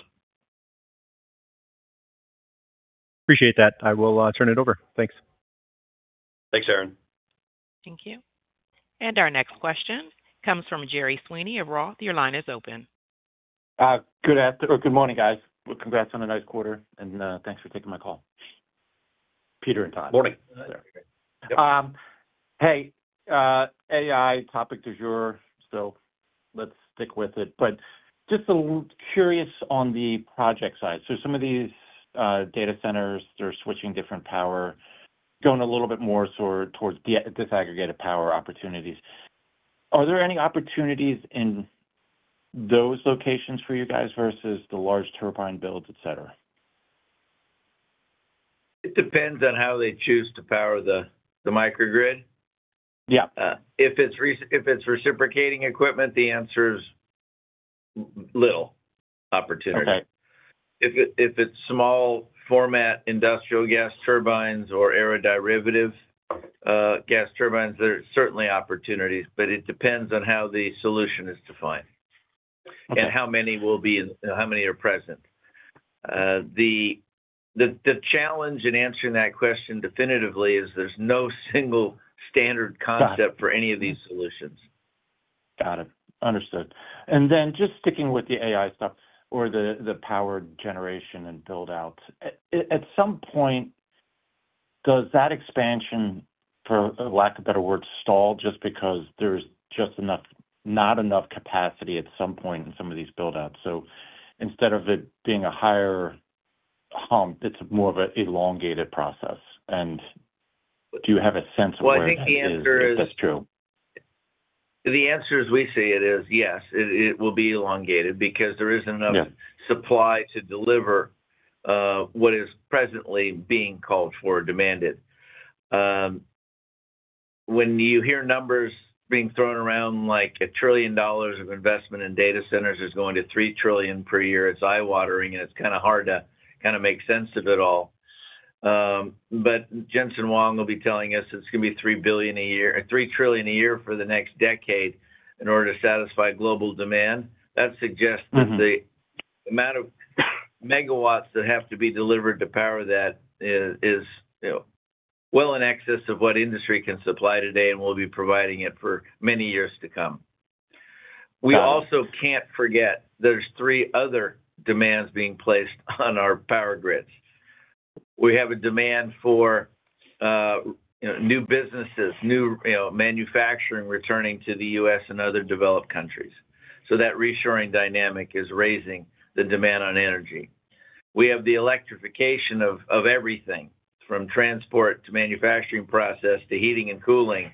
Appreciate that. I will turn it over. Thanks. Thanks, Aaron. Thank you. And our next question comes from Gerry Sweeney of Roth. Your line is open. Good morning, guys. Well, congrats on a nice quarter, and thanks for taking my call, Peter and Todd. Morning. Yep. Hey, AI topic du jour, so let's stick with it. But just a little curious on the project side. So some of these data centers, they're switching different power, going a little bit more towards disaggregated power opportunities. Are there any opportunities in those locations for you guys versus the large turbine builds, et cetera? It depends on how they choose to power the microgrid. Yeah. If it's reciprocating equipment, the answer is little opportunity. Okay. If it's small format industrial gas turbines or aeroderivative gas turbines, there are certainly opportunities, but it depends on how the solution is defined. Okay. And how many are present. The challenge in answering that question definitively is there's no single standard concept for any of these solutions. Got it. Understood. And then just sticking with the AI stuff or the power generation and build out, at some point, does that expansion, for lack of a better word, stall just because there's just not enough capacity at some point in some of these build outs? So instead of it being a higher hump, it's more of an elongated process. And do you have a sense of where that is, if that's true? The answer, as we see it, is yes, it will be elongated because there isn't enough supply to deliver what is presently being called for or demanded. When you hear numbers being thrown around like $1 trillion of investment in data centers is going to $3 trillion per year, it's eye-watering, and it's kind of hard to kind of make sense of it all. But Jensen Huang will be telling us it's going to be $3 billion a year, or $3 trillion a year for the next decade in order to satisfy global demand. That suggests that the amount of megawatts that have to be delivered to power that is well in excess of what industry can supply today, and we'll be providing it for many years to come. We also can't forget there's 3 other demands being placed on our power grids. We have a demand for new businesses, new manufacturing returning to the U.S. and other developed countries. So that reshoring dynamic is raising the demand on energy. We have the electrification of everything, from transport to manufacturing process to heating and cooling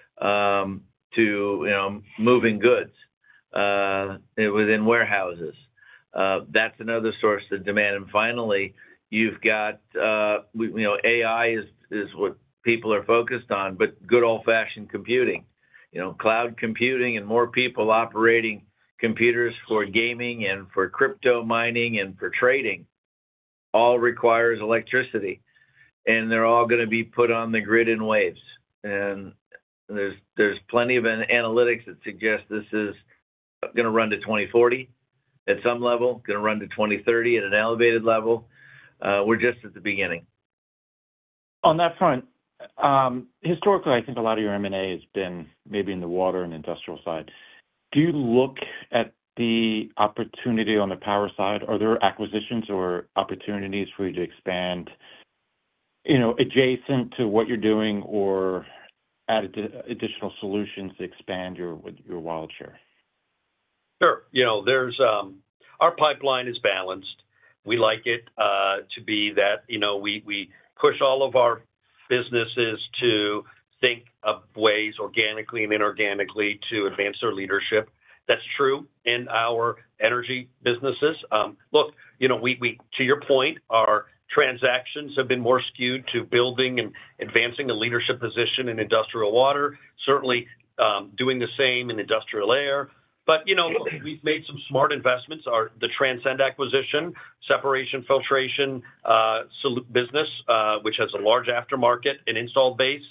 to moving goods within warehouses. That's another source of demand. And finally, you've got AI is what people are focused on, but good old-fashioned computing, cloud computing, and more people operating computers for gaming and for crypto mining and for trading all requires electricity, and they're all going to be put on the grid in waves. And there's plenty of analytics that suggest this is going to run to 2040 at some level, going to run to 2030 at an elevated level. We're just at the beginning. On that front, historically, I think a lot of your M&A has been maybe in the water and industrial side. Do you look at the opportunity on the power side? Are there acquisitions or opportunities for you to expand, adjacent to what you're doing or add additional solutions to expand your wallet share? Sure. There's our pipeline is balanced. We like it to be that, we push all of our businesses to think of ways organically and inorganically to advance their leadership. That's true in our energy businesses. Look, we to your point, our transactions have been more skewed to building and advancing a leadership position in industrial water, certainly doing the same in industrial air. But, we've made some smart investments. The Transcend acquisition, separation filtration business, which has a large aftermarket and installed base,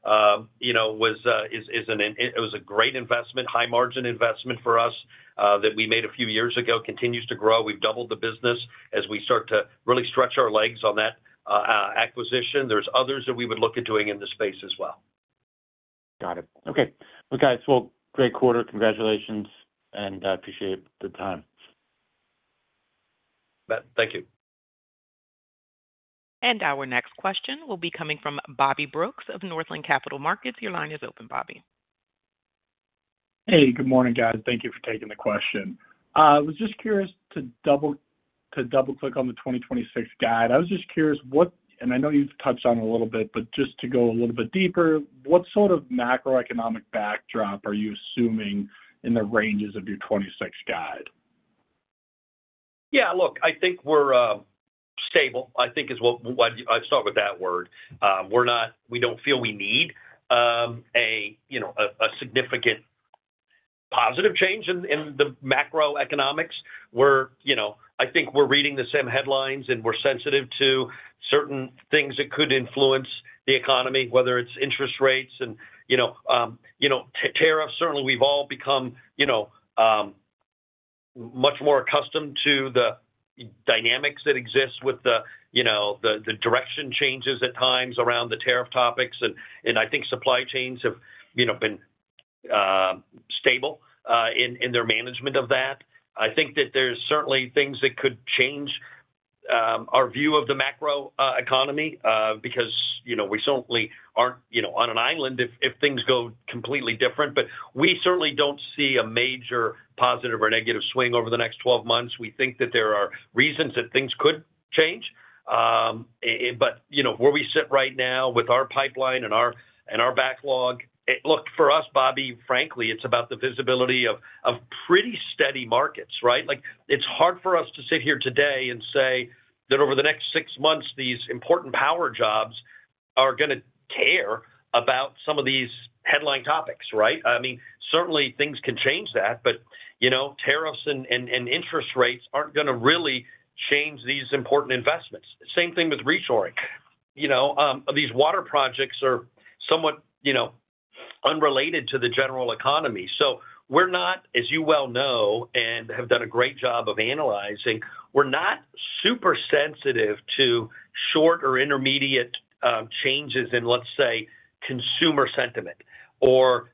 it was a great investment, high margin investment for us that we made a few years ago, continues to grow. We've doubled the business as we start to really stretch our legs on that acquisition. There's others that we would look at doing in the space as well. Got it. Okay. Well, guys, great quarter. Congratulations, and I appreciate the time. Thank you. And our next question will be coming from Bobby Brooks of Northland Capital Markets. Your line is open, Bobby. Hey, good morning, guys. Thank you for taking the question. I was just curious to double click on the 2026 guide. I was just curious and I know you've touched on it a little bit, but just to go a little bit deeper, what sort of macroeconomic backdrop are you assuming in the ranges of your 26 guide? Yeah, look, I think we're stable, I think is what I'd start with that word. We don't feel we need a significant positive change in the macroeconomics. I think we're reading the same headlines and we're sensitive to certain things that could influence the economy, whether it's interest rates and, tariffs. Certainly we've all become, much more accustomed to the dynamics that exist with the direction changes at times around the tariff topics. And I think supply chains have, been stable in their management of that. I think that there's certainly things that could change our view of the macro economy because, we certainly aren't, on an island if things go completely different. But we certainly don't see a major positive or negative swing over the next 12 months. We think that there are reasons that things could change. But, where we sit right now with our pipeline and our backlog, look, for us, Bobby, frankly, it's about the visibility of pretty steady markets, right? Like, it's hard for us to sit here today and say that over the next 6 months, these important power jobs are going to care about some of these headline topics, right? I mean, certainly things can change that, but, tariffs and interest rates aren't going to really change these important investments. Same thing with reshoring. These water projects are somewhat, unrelated to the general economy. So we're not, as you well know, and have done a great job of analyzing, we're not super sensitive to short or intermediate changes in, let's say, consumer sentiment or,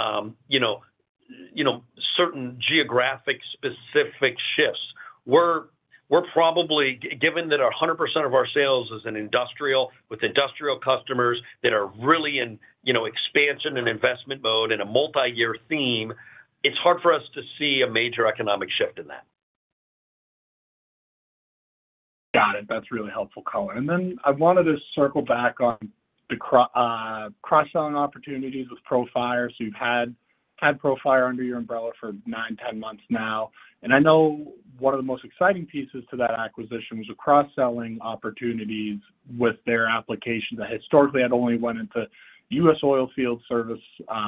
certain geographic specific shifts. We're probably, given that 100% of our sales is in industrial with industrial customers that are really in, expansion and investment mode and a multi-year theme, it's hard for us to see a major economic shift in that. Got it. That's really helpful color. And then I wanted to circle back on the cross-selling opportunities with Profire. So you've had Profire under your umbrella for 9-10 months now. And I know one of the most exciting pieces to that acquisition was the cross-selling opportunities with their applications that historically had only went into U.S. oil field service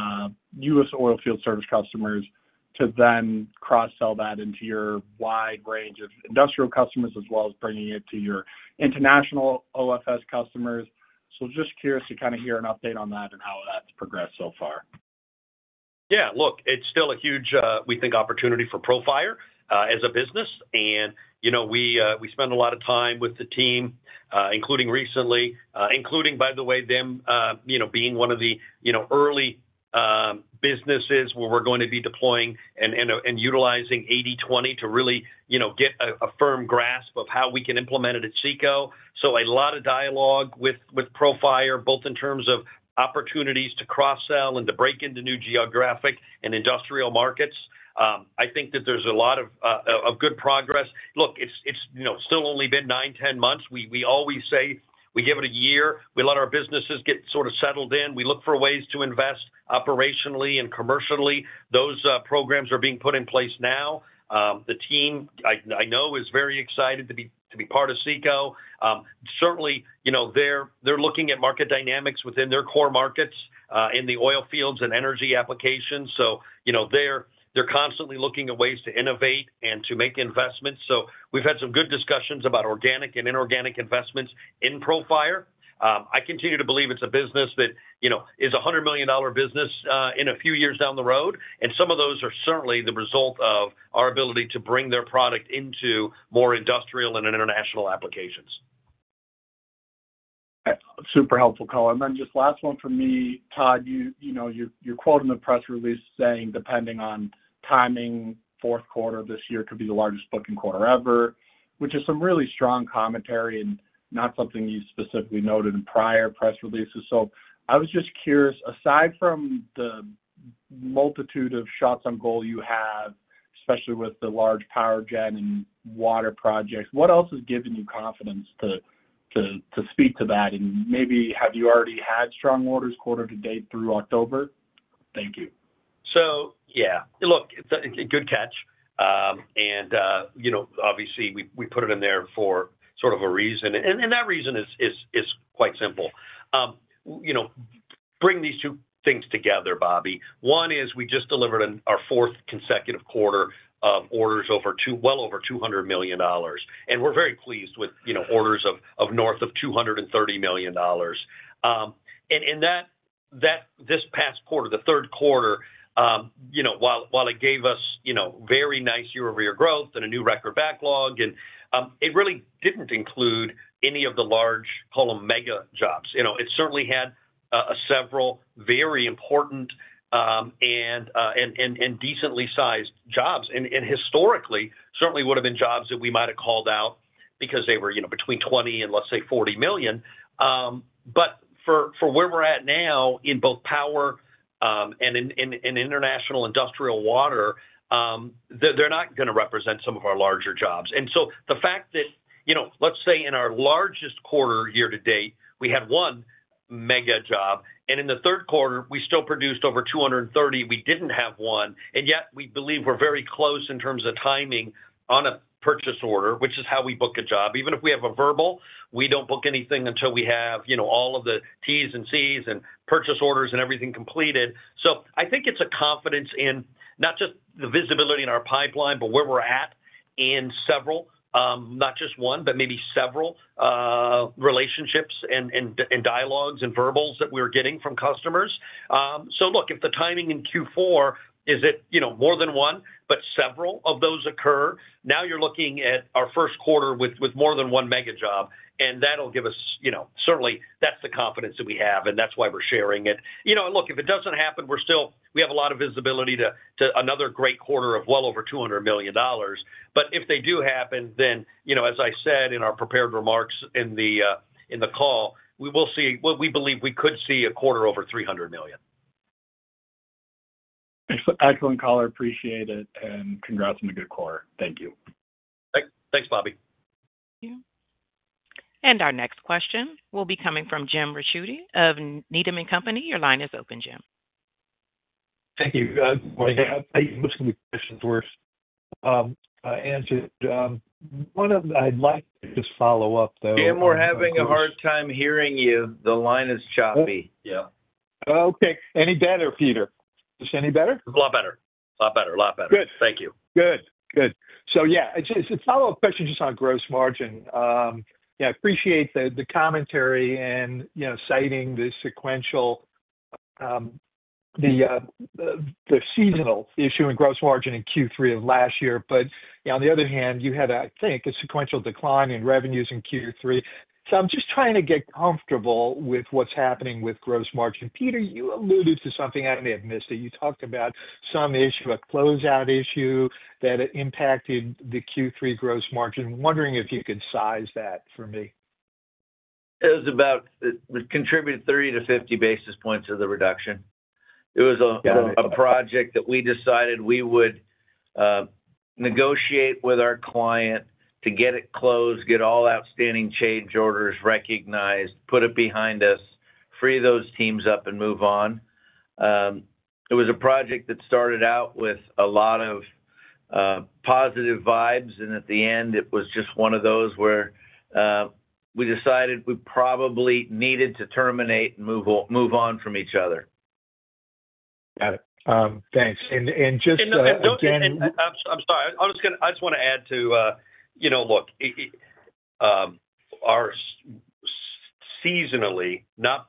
customers to then cross-sell that into your wide range of industrial customers as well as bringing it to your international OFS customers. So just curious to kind of hear an update on that and how that's progressed so far. Yeah, look, it's still a huge, we think, opportunity for Profire as a business. And, we spend a lot of time with the team, including recently, by the way, them, being one of the, early businesses where we're going to be deploying and utilizing 80/20 to really, get a firm grasp of how we can implement it at CECO. So a lot of dialogue with Profire, both in terms of opportunities to cross-sell and to break into new geographic and industrial markets. I think that there's a lot of good progress. Look, it's still only been 9-10 months. We always say we give it a year. We let our businesses get sort of settled in. We look for ways to invest operationally and commercially. Those programs are being put in place now. The team, I know, is very excited to be part of CECO. Certainly, they're looking at market dynamics within their core markets in the oil fields and energy applications. So, they're constantly looking at ways to innovate and to make investments. So we've had some good discussions about organic and inorganic investments in Profire. I continue to believe it's a business that, is a $100 million business in a few years down the road. And some of those are certainly the result of our ability to bring their product into more industrial and international applications. Super helpful call. And then just last one from me, Todd, you're quoting the press release saying, depending on timing, fourth quarter of this year could be the largest booking quarter ever, which is some really strong commentary and not something you specifically noted in prior press releases. So I was just curious, aside from the multitude of shots on goal you have, especially with the large power gen and water projects, what else has given you confidence to speak to that? And maybe have you already had strong orders quarter to date through October? Thank you. So, yeah, look, it's a good catch. And obviously we put it in there for sort of a reason. And that reason is quite simple. Bring these two things together, Bobby. One is we just delivered our fourth consecutive quarter of orders well over $200 million. And we're very pleased with, orders of north of $230 million. And that this past quarter, the third quarter, while it gave us, very nice year-over-year growth and a new record backlog, and it really didn't include any of the large, call them mega jobs. It certainly had several very important and decently sized jobs, and historically certainly would have been jobs that we might have called out because they were between 20 and let's say 40 million. But for where we're at now in both power and in international industrial water, they're not going to represent some of our larger jobs. And so the fact that let's say in our largest quarter year to date we had one mega job, and in the third quarter we still produced over 230. We didn't have one, and yet we believe we're very close in terms of timing on a purchase order, which is how we book a job. Even if we have a verbal, we don't book anything until we have all of the T's and C's and purchase orders and everything completed. So I think it's a confidence in not just the visibility in our pipeline, but where we're at in several, not just one, but maybe several relationships and dialogues and verbals that we're getting from customers. So look, if the timing in Q4 is it more than one, but several of those occur, now you're looking at our first quarter with more than one mega job, and that'll give us certainly that's the confidence that we have, and that's why we're sharing it. Look, if it doesn't happen, we have a lot of visibility to another great quarter of well over $200 million. But if they do happen, then as I said in our prepared remarks in the call, we will see what we believe we could see a quarter over $300 million. Excellent caller. Appreciate it. And congrats on the good quarter. Thank you. Thanks, Bobby. Thank you. And our next question will be coming from Jim Ricchiuti of Needham & Company. Your line is open, Jim. Thank you. Good morning. I think most of the questions were answered. I'd like to just follow up, though. Jim, we're having a hard time hearing you. The line is choppy. Yeah. Okay. Any better, Peter? Is this any better? A lot better. Good. Thank you. Good. So, yeah, it's a follow-up question just on gross margin. I appreciate the commentary and, citing the sequential, the seasonal issue in gross margin in Q3 of last year. But on the other hand, you had, I think, a sequential decline in revenues in Q3. So I'm just trying to get comfortable with what's happening with gross margin. Peter, you alluded to something. I may have missed it. You talked about some issue, a closeout issue that impacted the Q3 gross margin. Wondering if you could size that for me. It contributed 30 to 50 basis points of the reduction. It was a project that we decided we would negotiate with our client to get it closed, get all outstanding change orders recognized, put it behind us, free those teams up, and move on. It was a project that started out with a lot of positive vibes, and at the end, it was just one of those where we decided we probably needed to terminate and move on from each other. Got it. Thanks. And just again, I'm sorry. I just want to add to look, our seasonally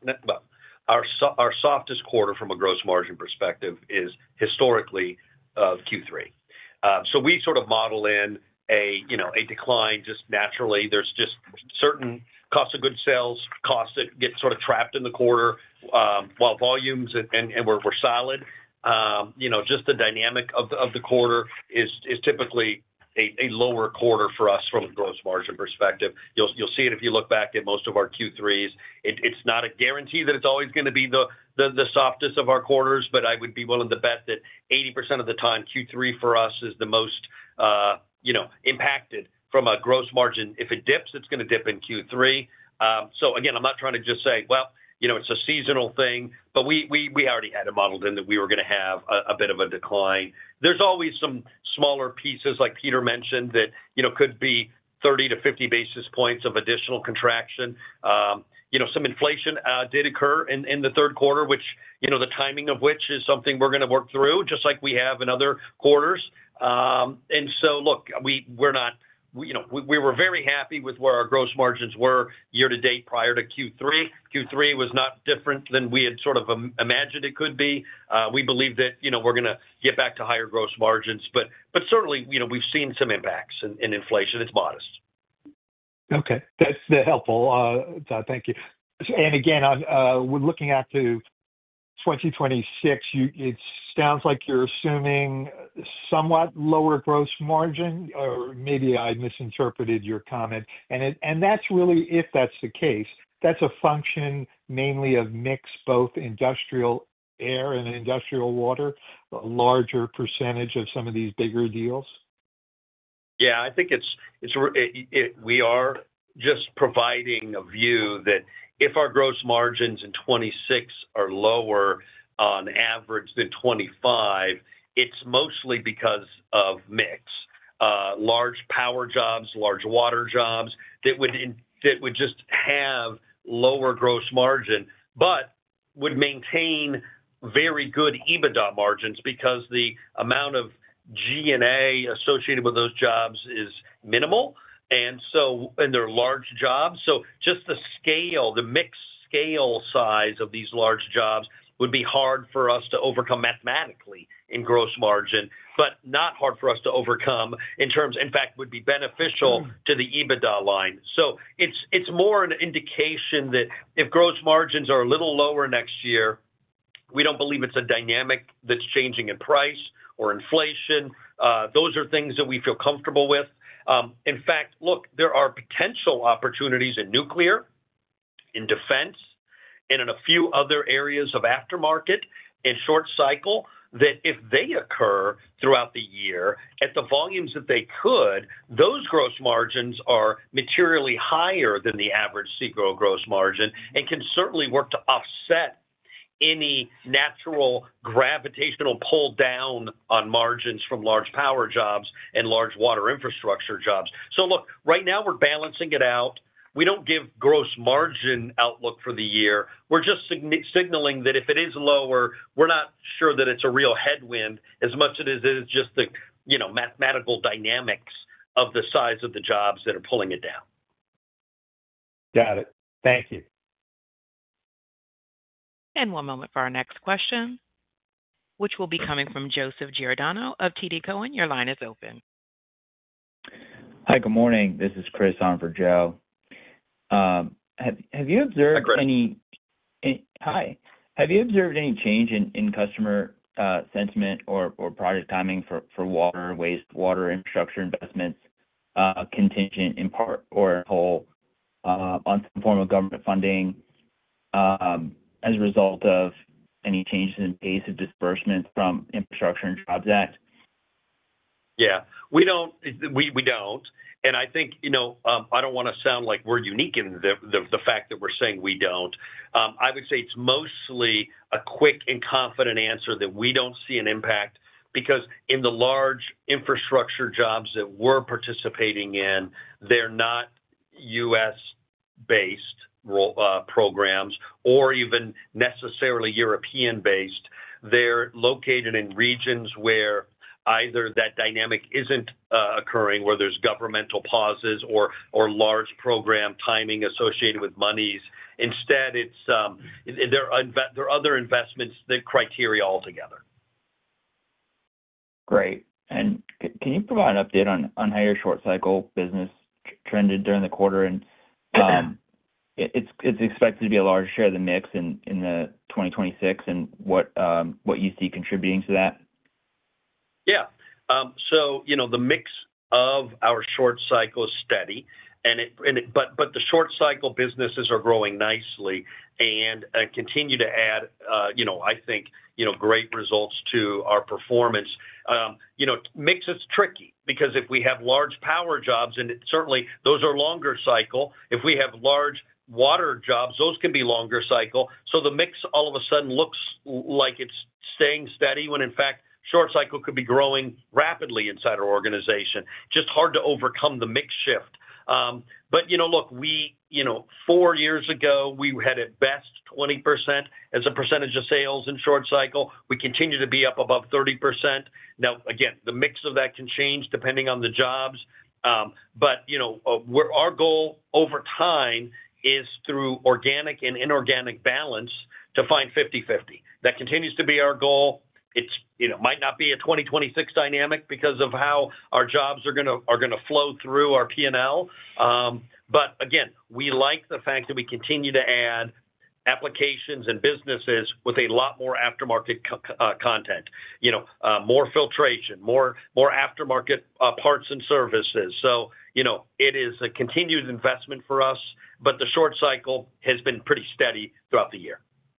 our softest quarter from a gross margin perspective is historically Q3. So we sort of model in a decline just naturally. There's just certain cost of goods sales costs that get sort of trapped in the quarter while volumes and we're solid. Just the dynamic of the quarter is typically a lower quarter for us from a gross margin perspective. You'll see it if you look back at most of our Q3s. It's not a guarantee that it's always going to be the softest of our quarters, but I would be willing to bet that 80% of the time Q3 for us is the most impacted from a gross margin. If it dips, it's going to dip in Q3. So again, I'm not trying to just say, it's a seasonal thing, but we already had it modeled in that we were going to have a bit of a decline. There's always some smaller pieces, like Peter mentioned, that could be 30 to 50 basis points of additional contraction. Some inflation did occur in the third quarter, which the timing of which is something we're going to work through, just like we have in other quarters. And so, look, we were very happy with where our gross margins were year to date prior to Q3. Q3 was not different than we had sort of imagined it could be. We believe that, we're going to get back to higher gross margins, but certainly, we've seen some impacts in inflation. It's modest. Okay. That's helpful. Thank you. And again, we're looking at to 2026, it sounds like you're assuming somewhat lower gross margin, or maybe I misinterpreted your comment. And that's really, if that's the case, that's a function mainly of mix, both industrial air and industrial water, a larger percentage of some of these bigger deals. Yeah, I think we are just providing a view that if our gross margins in 26 are lower on average than 25, it's mostly because of mix. Large power jobs, large water jobs that would just have lower gross margin, but would maintain very good EBITDA margins because the amount of G&A associated with those jobs is minimal. And they're large jobs. So just the mixed scale size of these large jobs would be hard for us to overcome mathematically in gross margin, but not hard for us to overcome in fact, would be beneficial to the EBITDA line. So it's more an indication that if gross margins are a little lower next year, we don't believe it's a dynamic that's changing in price or inflation. Those are things that we feel comfortable with. In fact, look, there are potential opportunities in nuclear, in defense, and in a few other areas of aftermarket and short cycle that if they occur throughout the year at the volumes that they could, those gross margins are materially higher than the average CECO gross margin and can certainly work to offset any natural gravitational pull down on margins from large power jobs and large water infrastructure jobs. So look, right now we're balancing it out. We don't give gross margin outlook for the year. We're just signaling that if it is lower, we're not sure that it's a real headwind as much as it is just the mathematical dynamics of the size of the jobs that are pulling it down. Got it. Thank you. And one moment for our next question, which will be coming from Joseph Giordano of TD Cowen. Your line is open. Hi, good morning. This is Chris on for Joe. Have you observed Chris. Have you observed any change in customer sentiment or project timing for water, wastewater infrastructure investments, contingent in part or in whole, on some form of government funding, as a result of any changes in pace of disbursement from Infrastructure and Jobs Act? Yeah, we don't. And I think, I don't want to sound like we're unique in the fact that we're saying we don't. I would say it's mostly a quick and confident answer that we don't see an impact, because in the large infrastructure jobs that we're participating in, they're not U.S.-based programs or even necessarily European-based. They're located in regions where either that dynamic isn't occurring, where there's governmental pauses or large program timing associated with monies. Instead, it's there are other investments, the criteria altogether. Great. And can you provide an update on how your short cycle business trended during the quarter? And it's expected to be a large share of the mix in the 2026, and what you see contributing to that? Yeah. So, the mix of our short cycle is steady, but the short cycle businesses are growing nicely and continue to add, I think, great results to our performance. Mix is tricky, because if we have large power jobs, and certainly those are longer cycle, if we have large water jobs, those can be longer cycle. So the mix all of a sudden looks like it's staying steady, when in fact, short cycle could be growing rapidly inside our organization. Just hard to overcome the mix shift. But, look, 4 years ago, we had at best 20% as a percentage of sales in short cycle. We continue to be up above 30%. Now, again, the mix of that can change depending on the jobs. But, our goal over time is through organic and inorganic balance to find 50-50. That continues to be our goal. It's, might not be a 2026 dynamic because of how our jobs are gonna flow through our P&L. But again, we like the fact that we continue to add applications and businesses with a lot more aftermarket content. More filtration, more aftermarket parts and services. So, it is a continued investment for us, but the short cycle has been pretty steady throughout the year.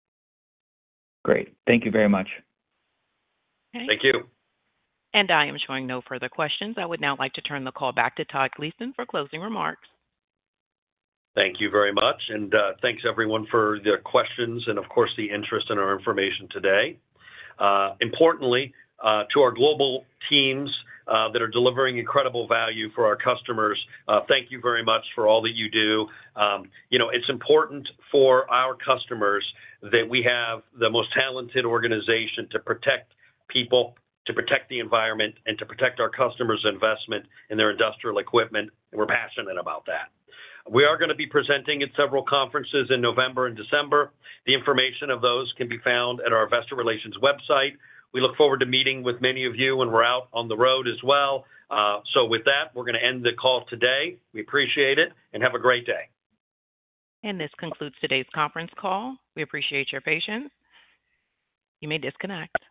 Great. Thank you very much. Okay. Thank you. And I am showing no further questions. I would now like to turn the call back to Todd Gleason for closing remarks. Thank you very much. And thanks, everyone, for their questions and, of course, the interest in our information today. Importantly, to our global teams that are delivering incredible value for our customers, thank you very much for all that you do. It's important for our customers that we have the most talented organization to protect people, to protect the environment, and to protect our customers' investment in their industrial equipment. And we're passionate about that. We are going to be presenting at several conferences in November and December. The information of those can be found at our investor relations website. We look forward to meeting with many of you when we're out on the road as well. So with that, we're going to end the call today. We appreciate it, and have a great day. And this concludes today's conference call. We appreciate your patience. You may disconnect.